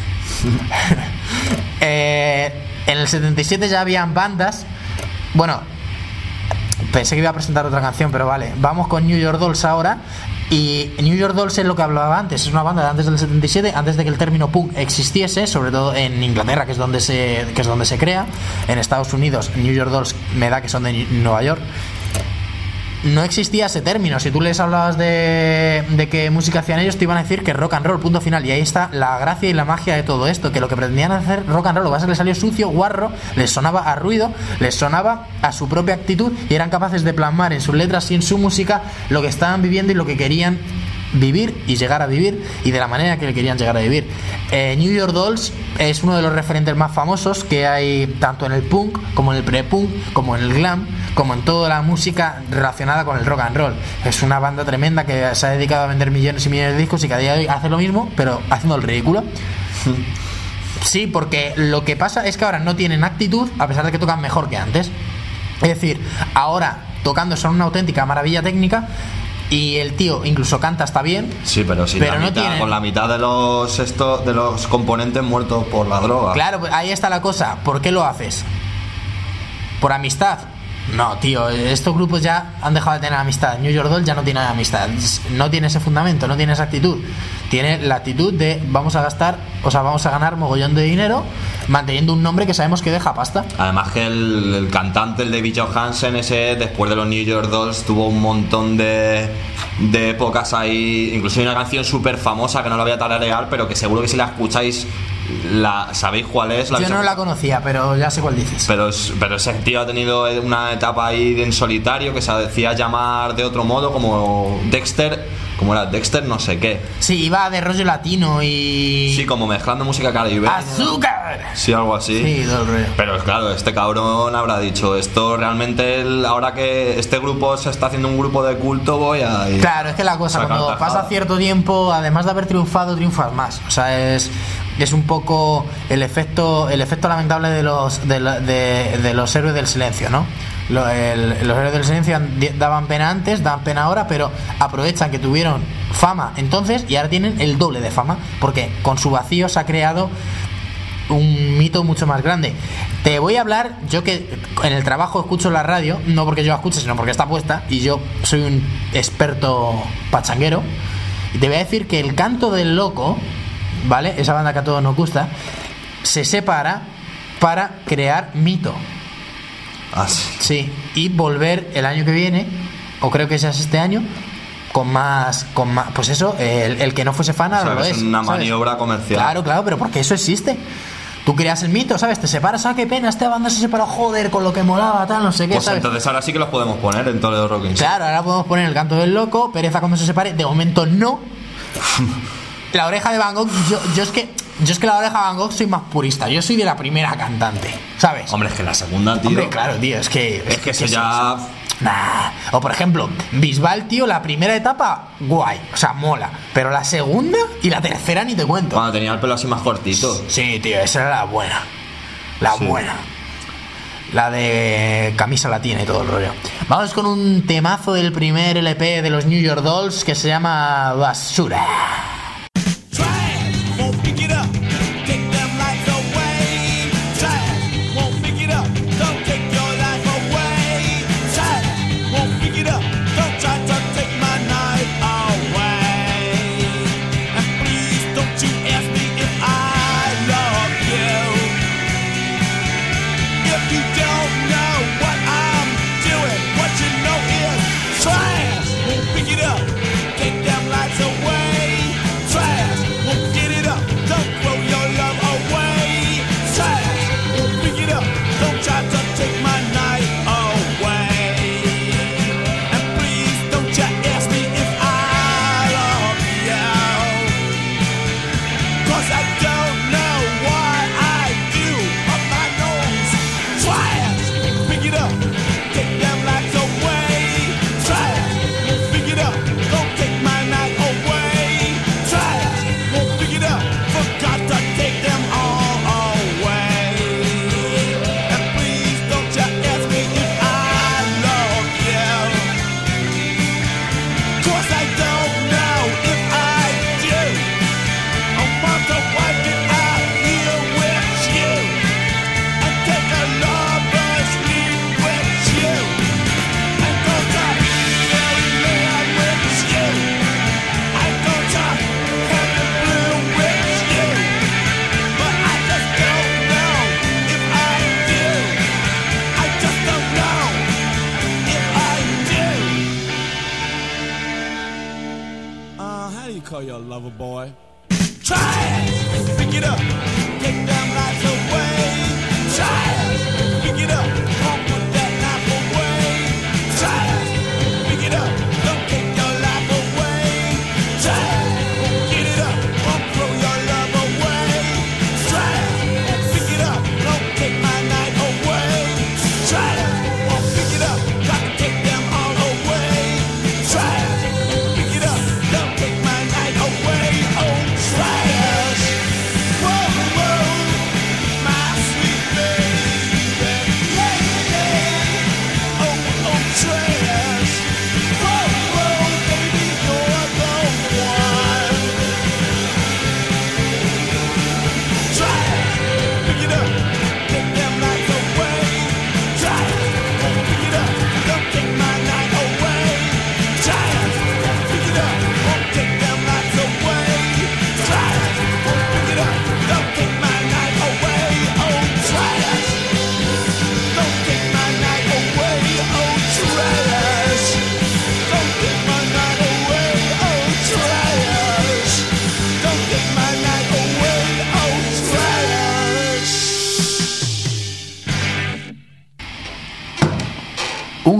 eh, en el setenta y siete ya habían bandas. Bueno, pensé que iba a presentar otra canción, pero vale. Vamos con New York Dolls ahora. Y New York Dolls es lo que hablaba antes. Es una banda de antes del setenta y siete, antes de que el término punk existiese, sobre todo en Inglaterra, que es donde se, que es donde se crea. En Estados Unidos, New York Dolls me da que son de Nueva York. No existía ese término. Si tú les hablabas de, de qué música hacían ellos, te iban a decir que rock and roll, punto final. Y ahí está la gracia y la magia de todo esto, que lo que pretendían hacer rock and roll, lo que pasa es que les salió sucio, guarro, les sonaba a ruido, les sonaba a su propia actitud, y eran capaces de plasmar en sus letras y en su música lo que estaban viviendo y lo que querían vivir y llegar a vivir, y de la manera que le querían llegar a vivir. eh, New York Dolls es uno de los referentes más famosos que hay, tanto en el punk como en el pre-punk, como en el glam, como en toda la música relacionada con el rock and roll. Es una banda tremenda que se ha dedicado a vender millones y millones de discos, y que a día de hoy hace lo mismo, pero haciendo el ridículo. Sí, porque lo que pasa es que ahora no tienen actitud, a pesar de que tocan mejor que antes. Es decir, ahora tocando son una auténtica maravilla técnica, y el tío incluso canta hasta bien. Sí, pero, sin pero la no mitad, tiene... con la mitad de los esto, de los componentes muertos por la droga. Claro, pues ahí está la cosa. ¿Por qué lo haces? ¿Por amistad? No, tío, estos grupos ya han dejado de tener amistad. New York Dolls ya no tiene amistad. No tiene ese fundamento, no tiene esa actitud. Tiene la actitud de vamos a gastar, o sea, vamos a ganar mogollón de dinero manteniendo un nombre que sabemos que deja pasta. Además que el, el cantante, el David Johansen, ese después de los New York Dolls tuvo un montón de, de épocas ahí. Incluso hay una canción súper famosa que no la voy a tararear, pero que seguro que si la escucháis la sabéis cuál es. La Yo no la conocía, pero ya sé cuál dices. Pero, pero ese tío ha tenido una etapa ahí en solitario que se decía llamar de otro modo, como Dexter, como era Dexter no sé qué. Sí, iba de rollo latino y... Sí, como mezclando música caribeña. ¡Azúcar! Sí, algo así. Sí, todo el rollo. Pero claro, este cabrón habrá dicho, esto realmente, el, ahora que este grupo se está haciendo un grupo de culto, voy a... Ir, claro, es que la cosa, cuando tajada. Pasa cierto tiempo, además de haber triunfado, triunfas más. O sea, es... es un poco el efecto el efecto lamentable de los de, de, de los héroes del silencio, ¿no? Lo, el, los héroes del silencio daban pena antes, dan pena ahora, pero aprovechan que tuvieron fama entonces y ahora tienen el doble de fama, porque con su vacío se ha creado un mito mucho más grande. Te voy a hablar, yo que en el trabajo escucho la radio, no porque yo la escuche, sino porque está puesta y yo soy un experto pachanguero, y te voy a decir que el Canto del Loco, ¿vale? Esa banda que a todos nos gusta, se separa para crear mito. Ah, sí. Sí, y volver el año que viene, o creo que ese es este año, con más, con más, pues eso, el, el que no fuese fan ahora o sea, lo es es. una ¿sabes? Maniobra comercial. Claro, claro, pero porque eso existe. Tú creas el mito, ¿sabes? Te separas, ah, qué pena, esta banda se separó, joder, con lo que molaba, tal, no sé qué, pues ¿sabes? Entonces ahora sí que los podemos poner en Toledo Rocking. Claro, ahora podemos poner el Canto del Loco, Pereza cuando se separe, de momento no. La Oreja de Van Gogh, yo, yo es que yo es que la Oreja de Van Gogh soy más purista. Yo soy de la primera cantante, ¿sabes? Hombre, es que la segunda, tío. Hombre, claro, tío, es que es que eso ya... Nah. O por ejemplo, Bisbal, tío, la primera etapa, guay, o sea, mola. Pero la segunda y la tercera ni te cuento. Cuando tenía el pelo así más cortito. Sí, tío, esa era la buena. La sí. buena. La de camisa la tiene todo el rollo. Vamos con un temazo del primer L P de los New York Dolls que se llama Basura.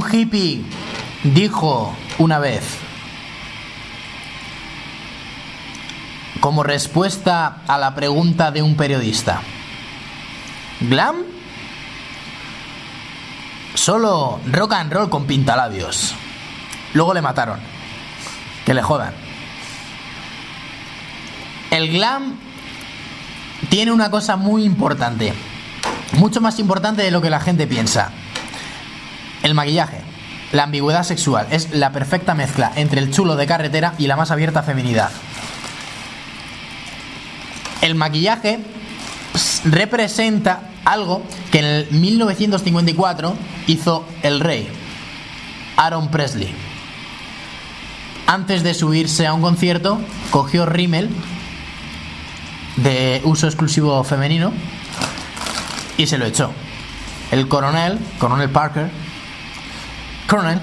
Un hippie dijo una vez, como respuesta a la pregunta de un periodista: ¿glam? Solo rock and roll con pintalabios. Luego le mataron. Que le jodan. El glam tiene una cosa muy importante, mucho más importante de lo que la gente piensa: el maquillaje. La ambigüedad sexual es la perfecta mezcla entre el chulo de carretera y la más abierta feminidad. El maquillaje representa algo que en el mil novecientos cincuenta y cuatro hizo el rey Aaron Presley. Antes de subirse a un concierto, cogió rímel de uso exclusivo femenino y se lo echó. El coronel, coronel Parker, coronel,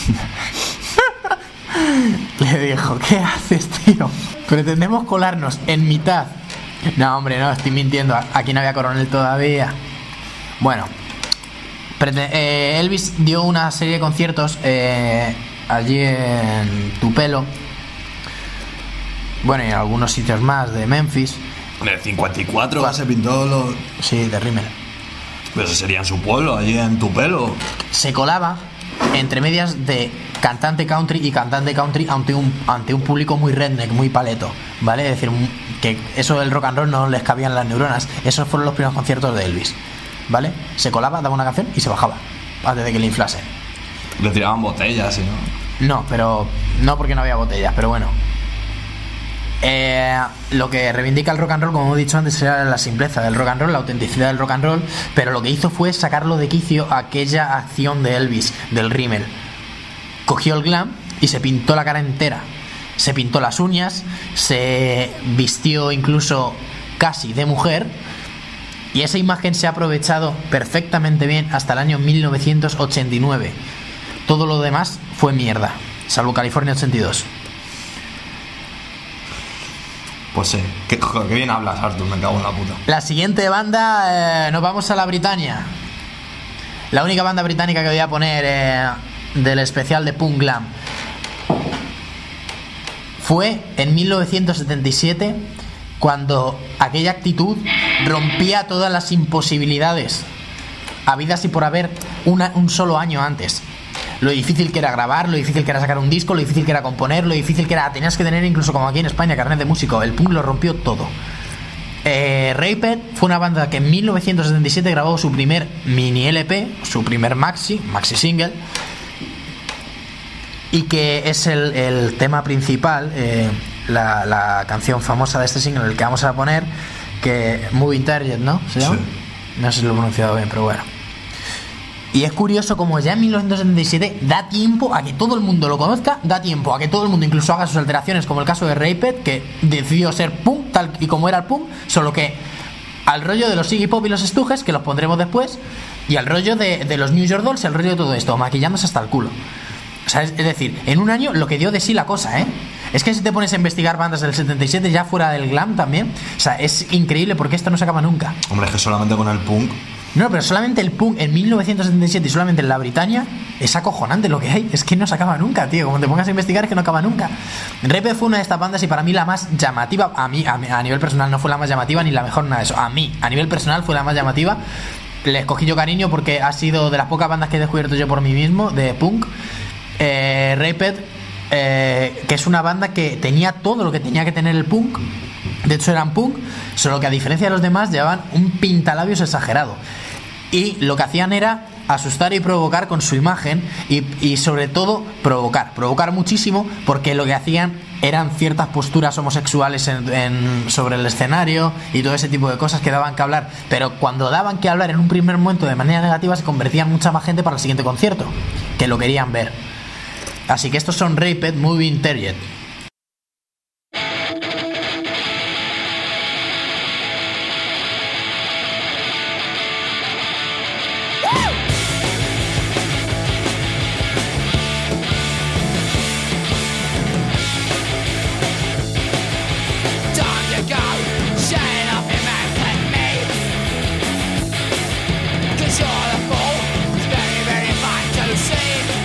le dijo: ¿qué haces, tío? Pretendemos colarnos en mitad. No, hombre, no, estoy mintiendo. Aquí no había coronel todavía. Bueno, eh, Elvis dio una serie de conciertos eh, allí en Tupelo. Bueno, y en algunos sitios más de Memphis. En el cincuenta y cuatro se pintó los... Sí, de rímel. Pero ese sería en su pueblo, allí en Tupelo. Se colaba entre medias de cantante country y cantante country ante un, ante un público muy redneck, muy paleto, ¿vale? Es decir, que eso del rock and roll no les cabían las neuronas. Esos fueron los primeros conciertos de Elvis, ¿vale? Se colaba, daba una canción y se bajaba antes de que le inflasen. Le tiraban botellas, ¿sí, no? No, pero no, porque no había botellas, pero bueno. Eh, lo que reivindica el rock and roll, como hemos dicho antes, era la simpleza del rock and roll, la autenticidad del rock and roll, pero lo que hizo fue sacarlo de quicio aquella acción de Elvis, del rímel. Cogió el glam y se pintó la cara entera, se pintó las uñas, se vistió incluso casi de mujer, y esa imagen se ha aprovechado perfectamente bien hasta el año mil novecientos ochenta y nueve. Todo lo demás fue mierda, salvo California ochenta y dos. Pues sí, qué, qué bien hablas, Arthur, me cago en la puta. La siguiente banda, eh, nos vamos a la Britannia. La única banda británica que voy a poner eh, del especial de Punk Glam fue en mil novecientos setenta y siete, cuando aquella actitud rompía todas las imposibilidades habidas y por haber una, un solo año antes. Lo difícil que era grabar, lo difícil que era sacar un disco, lo difícil que era componer, lo difícil que era... Tenías que tener, incluso como aquí en España, carnet de músico. El punk lo rompió todo. Eh, Raped fue una banda que en mil novecientos setenta y siete grabó su primer mini L P, su primer maxi, maxi single, y que es el, el tema principal, eh, la, la canción famosa de este single, el que vamos a poner, que Moving Target, ¿no? ¿Se llama? Sí. No sé si lo he pronunciado bien, pero bueno. Y es curioso como ya en mil novecientos setenta y siete da tiempo a que todo el mundo lo conozca, da tiempo a que todo el mundo incluso haga sus alteraciones, como el caso de Raped, que decidió ser punk tal y como era el punk, solo que al rollo de los Iggy Pop y los Stooges, que los pondremos después, y al rollo de, de los New York Dolls y al rollo de todo esto, maquillándose hasta el culo. O sea, es, es decir, en un año lo que dio de sí la cosa, ¿eh? Es que si te pones a investigar bandas del setenta y siete ya fuera del glam también, o sea, es increíble porque esto no se acaba nunca. Hombre, es que solamente con el punk... No, pero solamente el punk en mil novecientos setenta y siete y solamente en la Britannia es acojonante lo que hay. Es que no se acaba nunca, tío. Como te pongas a investigar es que no acaba nunca. Raped fue una de estas bandas y para mí la más llamativa. A mí, a, mí, a nivel personal no fue la más llamativa ni la mejor, nada de eso. A mí, a nivel personal fue la más llamativa. Les cogí yo cariño porque ha sido de las pocas bandas que he descubierto yo por mí mismo de punk. eh, Raped, eh, que es una banda que tenía todo lo que tenía que tener el punk. De hecho eran punk, solo que a diferencia de los demás llevaban un pintalabios exagerado. Y lo que hacían era asustar y provocar con su imagen y, y sobre todo provocar, provocar muchísimo, porque lo que hacían eran ciertas posturas homosexuales en, en, sobre el escenario y todo ese tipo de cosas que daban que hablar, pero cuando daban que hablar en un primer momento de manera negativa se convertían mucha más gente para el siguiente concierto, que lo querían ver. Así que estos son Raped, Moving Target. You're the fool, it's very, very fun to see.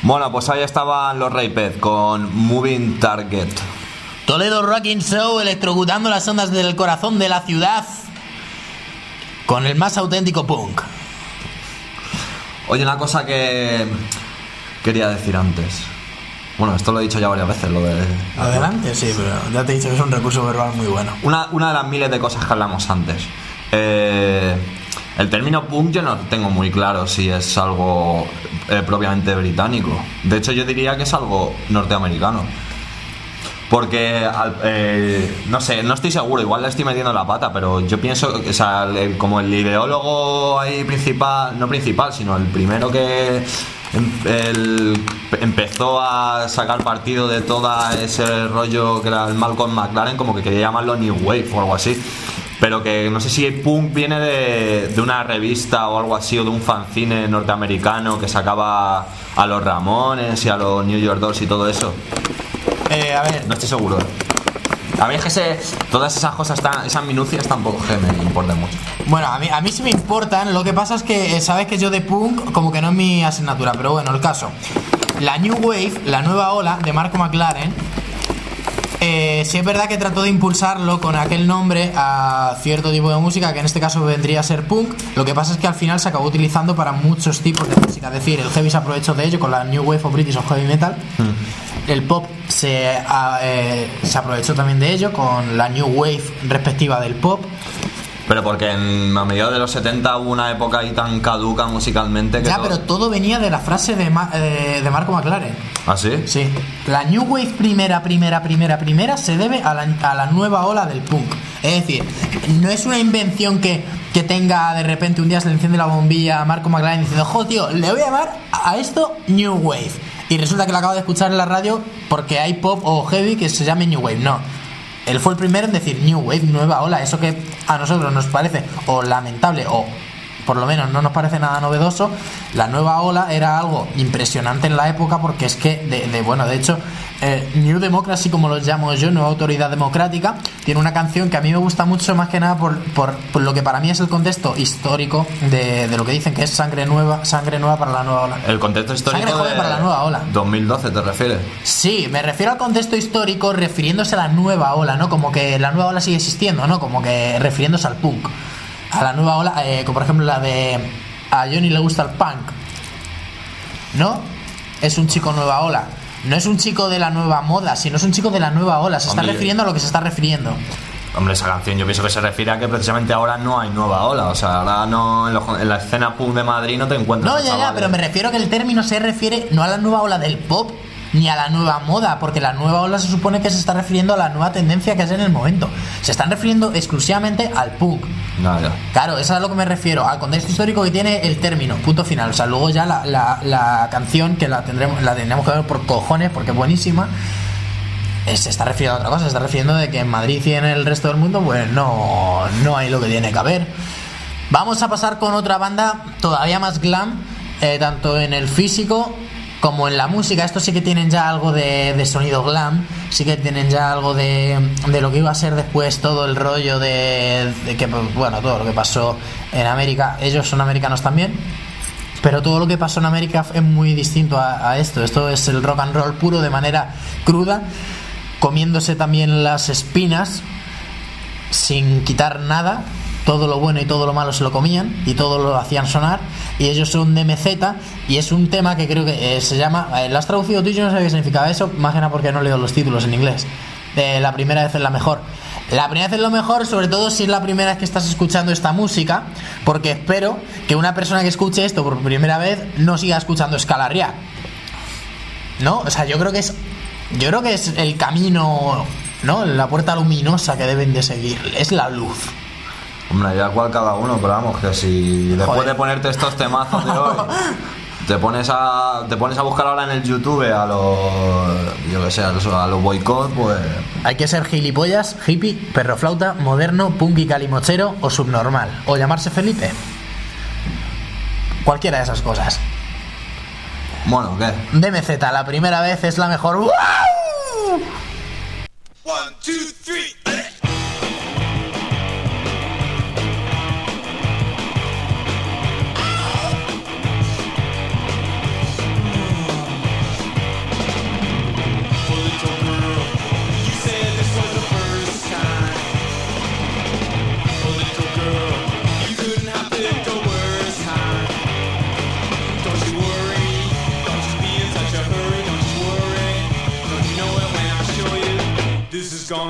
Bueno, pues ahí estaban los Raped con Moving Target. Toledo Rocking Show electrocutando las ondas del corazón de la ciudad con el más auténtico punk. Oye, una cosa que quería decir antes. Bueno, esto lo he dicho ya varias veces, lo de... Adelante, sí, pero ya te he dicho que es un recurso verbal muy bueno. Una, una de las miles de cosas que hablamos antes. Eh, el término punk yo no tengo muy claro si es algo eh, propiamente británico. De hecho, yo diría que es algo norteamericano. Porque, eh, no sé, no estoy seguro, igual le estoy metiendo la pata, pero yo pienso, o sea, el, como el ideólogo ahí principal, no principal, sino el primero que el, empezó a sacar partido de todo ese rollo que era el Malcolm McLaren, como que quería llamarlo New Wave o algo así. Pero que no sé si el punk viene de, de una revista o algo así, o de un fanzine norteamericano que sacaba a los Ramones y a los New York Dolls y todo eso. Eh, a ver, No estoy seguro. A mí es que sé, todas esas cosas, tan, esas minucias tampoco que me importan mucho. bueno, a mí, a mí sí me importan. Lo que pasa es que eh, sabes que yo de punk como que no es mi asignatura. Pero bueno, el caso, la New Wave, la nueva ola de Marco McLaren, eh, sí es verdad que trató de impulsarlo con aquel nombre a cierto tipo de música, que en este caso vendría a ser punk. Lo que pasa es que al final se acabó utilizando para muchos tipos de música. Es decir, el heavy se aprovechó de ello con la New Wave o British o Heavy Metal. mm. El pop se, a, eh, se aprovechó también de ello con la New Wave respectiva del pop. Pero porque en, a mediados de los setenta hubo una época ahí tan caduca musicalmente que Ya, todo... pero todo venía de la frase de, Ma- eh, de Marco McLaren. ¿Ah, sí? Sí. La New Wave primera, primera, primera, primera se debe a la, a la nueva ola del punk. Es decir, no es una invención que, que tenga de repente un día se le enciende la bombilla a Marco McLaren diciendo, jo, tío, le voy a llamar a esto New Wave. Y resulta que lo acabo de escuchar en la radio porque hay pop o heavy que se llame New Wave. No. Él fue el primero en decir New Wave, nueva ola. Eso que a nosotros nos parece o lamentable o por lo menos no nos parece nada novedoso. La nueva ola era algo impresionante en la época porque es que, de, de bueno, de hecho, eh, New Democracy, como lo llamo yo, Nueva Autoridad Democrática, tiene una canción que a mí me gusta mucho más que nada por, por, por lo que para mí es el contexto histórico de, de lo que dicen que es sangre nueva, sangre nueva para la nueva ola. El contexto histórico Sangre joven de para la nueva ola. dos mil doce, ¿te refieres? Sí, me refiero al contexto histórico refiriéndose a la nueva ola, ¿no? Como que la nueva ola sigue existiendo, ¿no? Como que refiriéndose al punk. A la nueva ola, eh, como por ejemplo la de a Johnny le gusta el punk, ¿no? Es un chico nueva ola. No es un chico de la nueva moda, sino es un chico de la nueva ola. Se Hombre, está refiriendo a lo que se está refiriendo. Hombre, esa canción yo pienso que se refiere a que precisamente ahora no hay nueva ola. O sea, ahora no en, lo, en la escena punk de Madrid no te encuentras. No, ya, ya, pero me refiero a que el término se refiere no a la nueva ola del pop ni a la nueva moda, porque la nueva ola se supone que se está refiriendo a la nueva tendencia que es en el momento. Se están refiriendo exclusivamente al punk. No, ya. Claro, eso es a lo que me refiero, al contexto histórico que tiene el término, punto final. O sea, luego ya la, la, la canción, que la tendremos, la tendremos que ver por cojones, porque es buenísima, eh, se está refiriendo a otra cosa, se está refiriendo de que en Madrid y en el resto del mundo, pues no, no hay lo que tiene que haber. Vamos a pasar con otra banda todavía más glam, eh, tanto en el físico como en la música. Estos sí que tienen ya algo de, de sonido glam, sí que tienen ya algo de, de lo que iba a ser después todo el rollo de, de que, bueno, todo lo que pasó en América. Ellos son americanos también, pero todo lo que pasó en América es muy distinto a, a esto. Esto es el rock and roll puro de manera cruda, comiéndose también las espinas sin quitar nada. Todo lo bueno y todo lo malo se lo comían y todo lo hacían sonar. Y ellos son de M Z y es un tema que creo que eh, se llama, eh, lo has traducido tú y yo no sabía qué significaba eso, más que nada porque no leo los títulos en inglés. Eh, la primera vez es la mejor. La primera vez es lo mejor, sobre todo si es la primera vez que estás escuchando esta música, porque espero que una persona que escuche esto por primera vez no siga escuchando Escalarriá, ¿no? O sea, yo creo que es yo creo que es el camino, ¿no? La puerta luminosa que deben de seguir, es la luz. Hombre, ya cual cada uno, pero vamos, que si después Joder. de ponerte estos temazos de hoy te pones a te pones a buscar ahora en el YouTube a los, yo que sé, a los, a los boicot, pues Hay que ser gilipollas, hippie, perroflauta, moderno, punky calimochero o subnormal, o llamarse Felipe. Cualquiera de esas cosas. bueno, ¿qué? D M Z, la primera vez es la mejor. ¡Wow! One, two, three.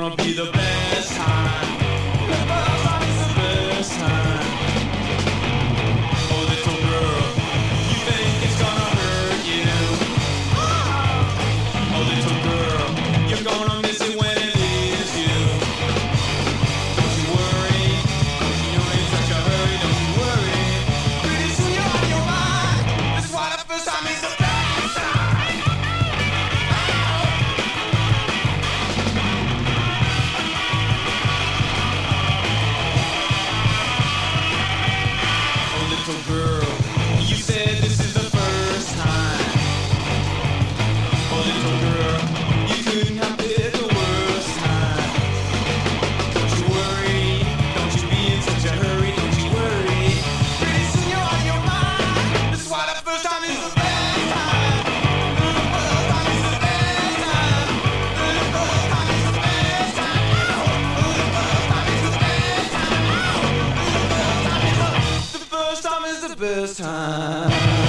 gonna be the best time. The first time is the best time. Oh, little girl, you think it's gonna hurt you? Oh, little girl, you're gonna miss it when it leaves you. Don't you worry, you know in such a hurry. Don't you worry, pretty soon you're on your mind. That's why the first time is the best time. Oh, little girl, you said this is the first time. Oh, little girl, you couldn't have picked the worst time. Don't you worry, don't you be in such a hurry. Don't you worry, pretty soon you're on your mind. That's why the first time is the best time. The first time is the best time. The first time is the best time. The first time is the best time. The first time is the best time.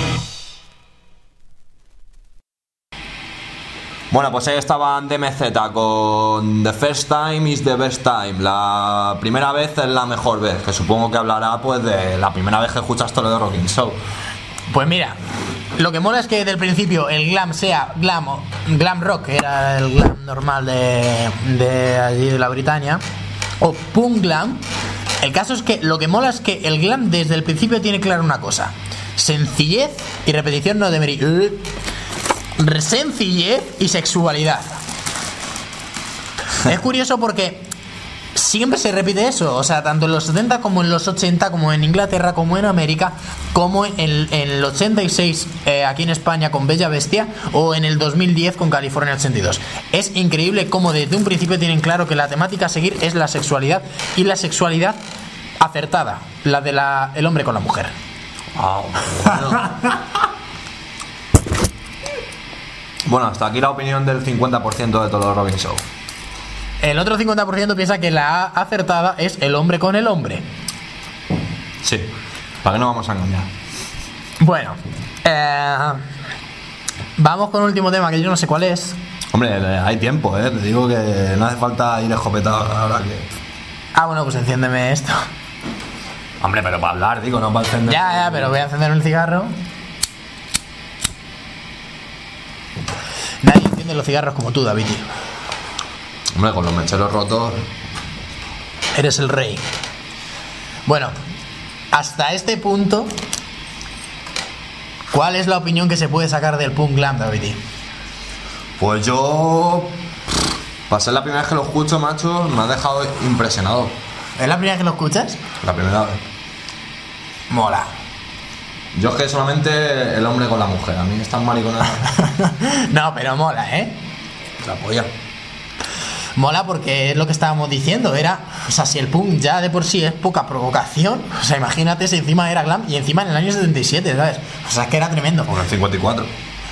Bueno, pues ahí estaban D M Z con The First Time is the Best Time. La primera vez es la mejor vez, que supongo que hablará pues de la primera vez que escuchas todo lo de Rockin' Show. Pues mira, lo que mola es que desde el principio el glam sea glam, o- glam rock, que era el glam normal de, de allí de la Britania, o punk glam. El caso es que lo que mola es que el glam desde el principio tiene claro una cosa: sencillez y repetición no de meri- sencillez y sexualidad. Es curioso porque siempre se repite eso, o sea, tanto en los setenta como en los ochenta, como en Inglaterra, como en América, como en, en el ochenta y seis eh, aquí en España con Bella Bestia, o en el dos mil diez con California ochenta y dos. Es increíble cómo desde un principio tienen claro que la temática a seguir es la sexualidad, y la sexualidad acertada, la de la, el hombre con la mujer. Wow, bueno. Bueno, hasta aquí la opinión del cincuenta por ciento de todo el Rockin' Show. El otro cincuenta por ciento piensa que la acertada es el hombre con el hombre. Sí, ¿para qué no vamos a engañar? Bueno, eh, vamos con el último tema, que yo no sé cuál es. Hombre, hay tiempo, ¿eh? Te digo que no hace falta ir escopetado ahora que... Ah, bueno, pues enciéndeme esto. Hombre, pero para hablar, digo, no para encender. Ya, ya, pero voy a encender el cigarro. Nadie enciende los cigarros como tú, David, tío. Hombre, con los mecheros rotos... Eres el rey. Bueno, hasta este punto, ¿cuál es la opinión que se puede sacar del punk glam, David? Pues yo... Para ser la primera vez que lo escucho, macho, me ha dejado impresionado. ¿Es la primera vez que lo escuchas? La primera vez. Mola. Yo es que solamente el hombre con la mujer. A mí están mariconas... No, pero mola, ¿eh? La polla. Mola porque es lo que estábamos diciendo, era, o sea, si el punk ya de por sí es poca provocación, o sea, imagínate si encima era glam y encima en el año setenta y siete, ¿sabes? O sea, es que era tremendo. Con el cincuenta y cuatro.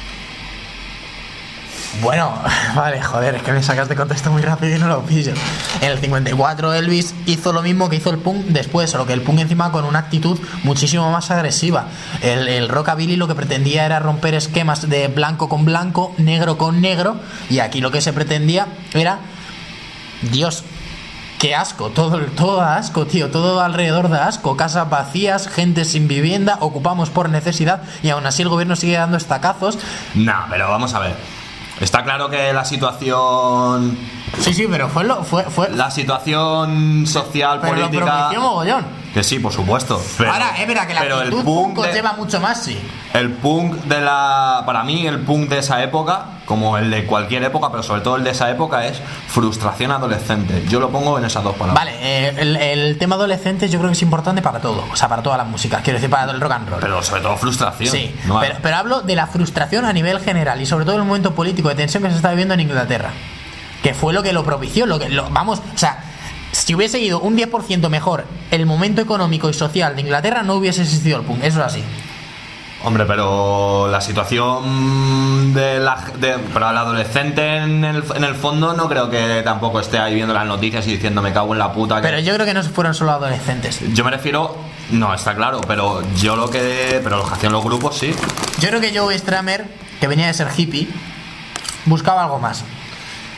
Bueno, vale, joder, es que me sacas de contexto muy rápido y no lo pillo. En el cincuenta y cuatro Elvis hizo lo mismo que hizo el punk después, solo que el punk encima con una actitud muchísimo más agresiva. El, el rockabilly lo que pretendía era romper esquemas de blanco con blanco, negro con negro, y aquí lo que se pretendía era... Dios, qué asco, todo, todo da asco, tío, todo alrededor da asco, casas vacías, gente sin vivienda, ocupamos por necesidad y aún así el gobierno sigue dando estacazos. No, pero vamos a ver. Está claro que la situación... Sí, sí, pero fue lo, fue, fue La situación social, pero lo política... propició mogollón. Que sí, por supuesto. Pero, Ahora, es verdad que la pero el actitud punk punk de- lleva mucho más, sí. El punk de la... Para mí, el punk de esa época, como el de cualquier época, pero sobre todo el de esa época, es frustración adolescente. Yo lo pongo en esas dos palabras. Vale, eh, el, el tema adolescente yo creo que es importante para todo, o sea, para todas las músicas, quiero decir, para el rock and roll. Pero sobre todo frustración. Sí, No, pero, pero hablo de la frustración a nivel general y sobre todo el momento político de tensión que se está viviendo en Inglaterra, que fue lo que lo propició, lo que lo, vamos, o sea, si hubiese ido un diez por ciento mejor el momento económico y social de Inglaterra, no hubiese existido el punk, eso es así. Hombre, pero la situación de la, de, pero el adolescente en el, en el fondo no creo que tampoco esté ahí viendo las noticias y diciendo me cago en la puta. Que... Pero yo creo que no fueron solo adolescentes. Yo me refiero, no, está claro, pero yo lo que, pero lo que hacían los grupos sí. Yo creo que Joe Stramer, que venía de ser hippie, buscaba algo más.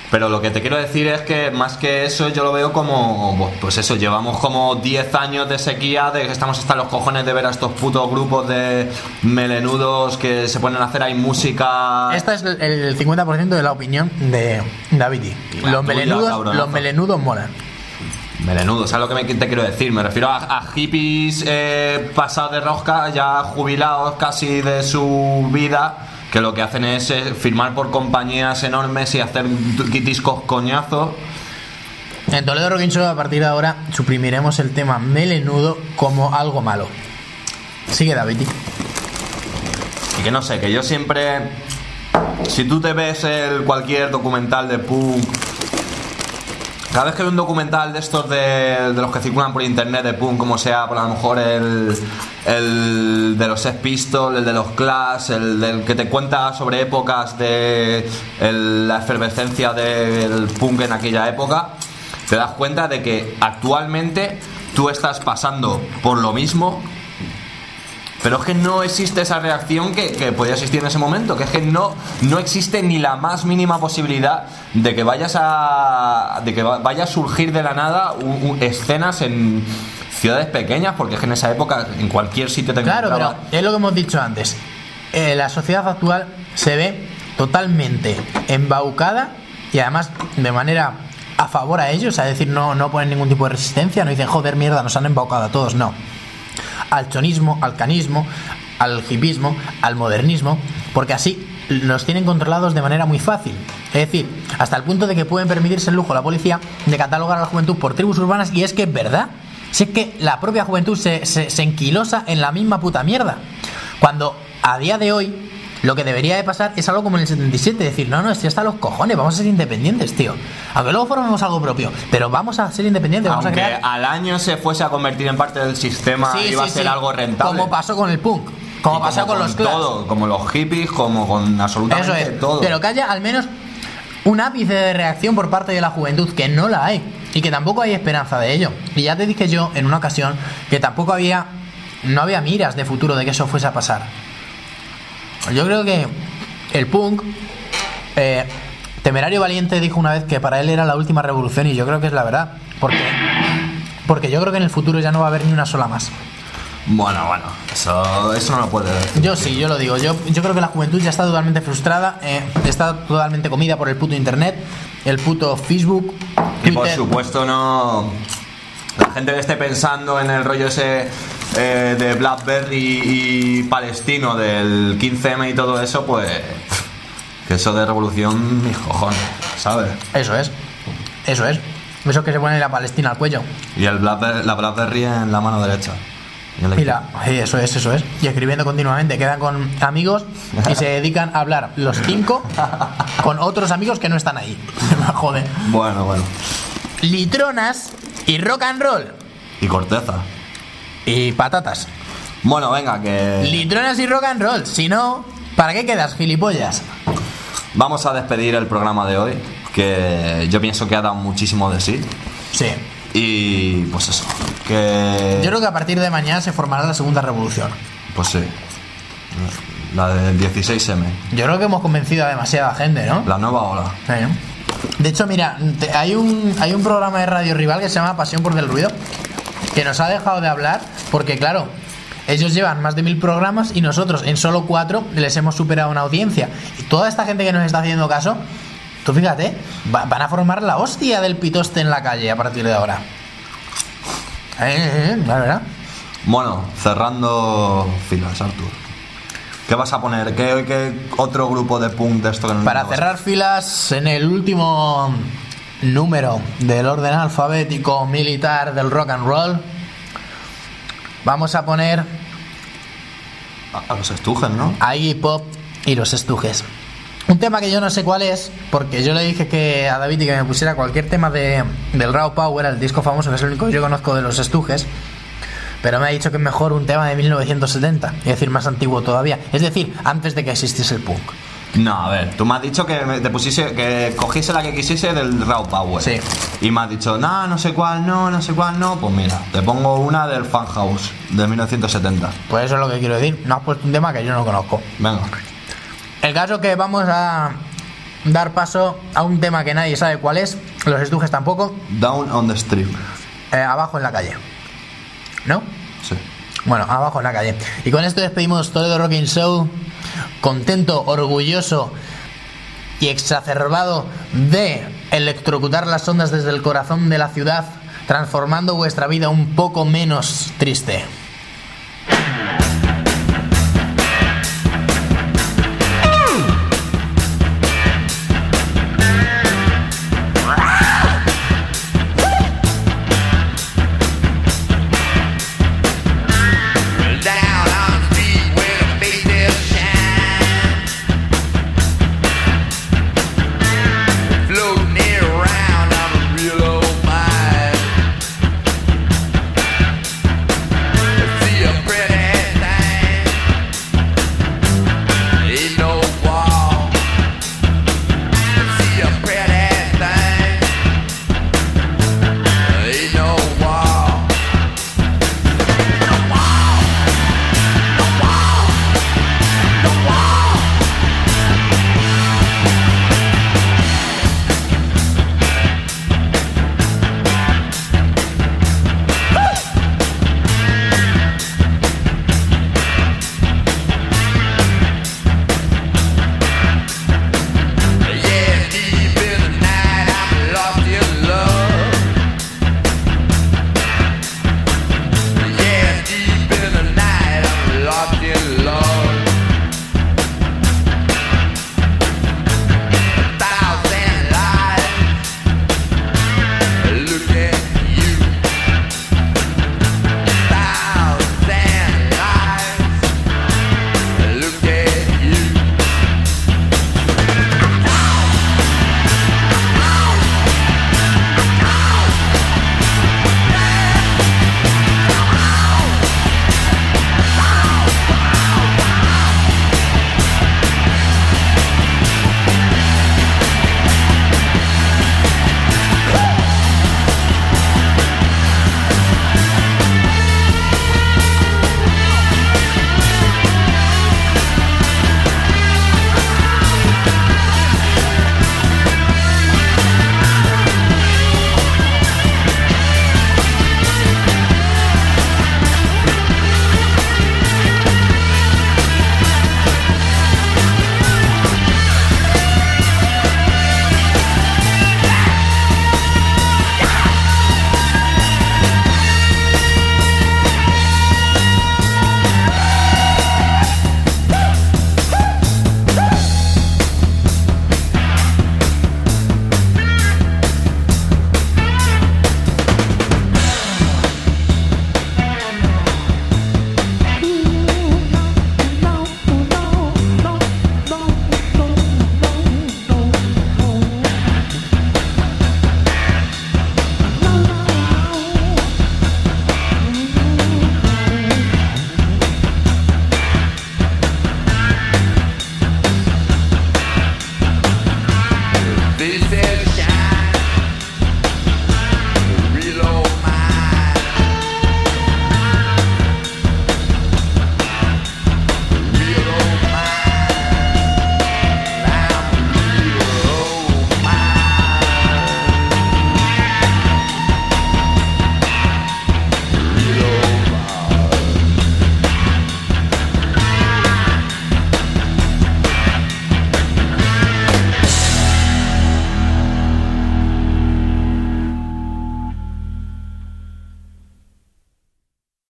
Pero lo que te quiero decir es que más que eso yo lo veo como, pues eso, llevamos como diez años de sequía, de que estamos hasta los cojones de ver a estos putos grupos de melenudos que se ponen a hacer ahí música. Esta es el- el cincuenta por ciento de la opinión de David. La Los tuya, melenudos, cabronazo. los melenudos molan. Melenudos, ¿sabes lo que me, te quiero decir? Me refiero a, a hippies eh, pasados de rosca, ya jubilados casi de su vida, que lo que hacen es eh, firmar por compañías enormes y hacer discos coñazos. En Toledo Rocking Show, a partir de ahora, suprimiremos el tema melenudo como algo malo. Sigue, David. Y que no sé, que yo siempre, si tú te ves el cualquier documental de punk, cada vez que veo un documental de estos de, de los que circulan por internet de punk, como sea, por a lo mejor el, el de los Sex Pistols, el de los Clash, el del que te cuenta sobre épocas de el- la efervescencia del punk en aquella época, te das cuenta de que actualmente tú estás pasando por lo mismo. Pero es que no existe esa reacción que, que podía existir en ese momento, que es que no, no existe ni la más mínima posibilidad de que vayas a de que va- vaya a surgir de la nada un- un- escenas en ciudades pequeñas, porque es que en esa época en cualquier sitio te Claro, pero encontraba- es lo que hemos dicho antes. Eh, la sociedad actual se ve totalmente embaucada y además de manera a favor a ellos, es decir, no, no ponen ningún tipo de resistencia, no dicen joder mierda, nos han embaucado a todos, no. Al chonismo, al canismo, al hipismo, al modernismo, porque así los tienen controlados de manera muy fácil. Es decir, hasta el punto de que pueden permitirse el lujo la policía de catalogar a la juventud por tribus urbanas, y es que es verdad. Si es que la propia juventud se, se, se enquilosa en la misma puta mierda. Cuando a día de hoy lo que debería de pasar es algo como en el setenta y siete, decir, no, no, estoy hasta los cojones, vamos a ser independientes, tío. Aunque luego formemos algo propio, pero vamos a ser independientes, vamos aunque a crear... al año se fuese a convertir en parte del sistema, Sí, iba sí, a ser sí. algo rentable. Como pasó con el punk, como Y pasó con, los Clash. todo, como los hippies, como con absolutamente Eso es, todo. pero que haya al menos un ápice de reacción por parte de la juventud, que no la hay, y que tampoco hay esperanza de ello. Y ya te dije yo en una ocasión que tampoco había, no había miras de futuro de que eso fuese a pasar. Yo creo que el punk, eh, Temerario Valiente dijo una vez que para él era la última revolución, y yo creo que es la verdad, porque, porque yo creo que en el futuro ya no va a haber ni una sola más. Bueno, bueno, eso, eso no lo puede decir. Yo sí, yo lo digo. Yo, yo creo que la juventud ya está totalmente frustrada, eh, está totalmente comida por el puto internet, el puto Facebook, Y por Twitter. supuesto no. La gente que esté pensando en el rollo ese eh, de BlackBerry y palestino del quince eme y todo eso, pues que eso de revolución, mis cojones, ¿sabes? Eso es, eso es. Eso que se pone la Palestina al cuello. Y el Blackberry, la BlackBerry en la mano derecha. Y en la Y la, sí, eso es, eso es. Y escribiendo continuamente. Quedan con amigos y se dedican a hablar los cinco con otros amigos que no están ahí. Joder. Bueno, bueno. Litronas y rock and roll. Y corteza. Y patatas. Bueno, venga, que Litronas y rock and roll. Si no, ¿para qué quedas, gilipollas? vamos a despedir el programa de hoy, que yo pienso que ha dado muchísimo de sí. Sí. Y pues eso, que... Yo creo que a partir de mañana se formará la segunda revolución. Pues sí. La del dieciséis eme. Yo creo que hemos convencido a demasiada gente, ¿no? La nueva ola. Sí. De hecho, mira, te- hay un hay un programa de Radio Rival que se llama Pasión por del Ruido, que nos ha dejado de hablar porque, claro, ellos llevan más de mil programas y nosotros en solo cuatro les hemos superado una audiencia. Y toda esta gente que nos está haciendo caso, tú fíjate, va- van a formar la hostia del pitoste en la calle a partir de ahora. Eh, eh, eh, la verdad. Bueno, cerrando filas, Artur. ¿Qué vas a poner? ¿Qué, qué otro grupo de punk de esto que no Para no vas a- cerrar filas, en el último número del orden alfabético militar del rock and roll, vamos a poner A, a los estujes, ¿no? a Iggy Pop y los Estujes. Un tema que yo no sé cuál es, porque yo le dije que a David y que me pusiera cualquier tema de, del Raw Power, el disco famoso, que es el único que yo conozco de los Estujes, pero me ha dicho que es mejor un tema de mil novecientos setenta, es decir, más antiguo todavía, es decir, antes de que existiese el punk. No, a ver, tú me has dicho que me- te pusiese, que cogiese la que quisiese del Raw Power. Sí. Y me has dicho, no, no sé cuál, no, no sé cuál, no. Pues mira, te pongo una del Funhouse de mil novecientos setenta. Pues eso es lo que quiero decir, no has puesto un tema que yo no conozco. Venga. El caso que vamos a dar paso a un tema que nadie sabe cuál es, los Stooges tampoco. Down on the Street. Eh, abajo en la calle, ¿no? Sí. Bueno, abajo en la calle. Y con esto despedimos Toledo Rocking Show, contento, orgulloso y exacerbado de electrocutar las ondas desde el corazón de la ciudad, transformando vuestra vida un poco menos triste.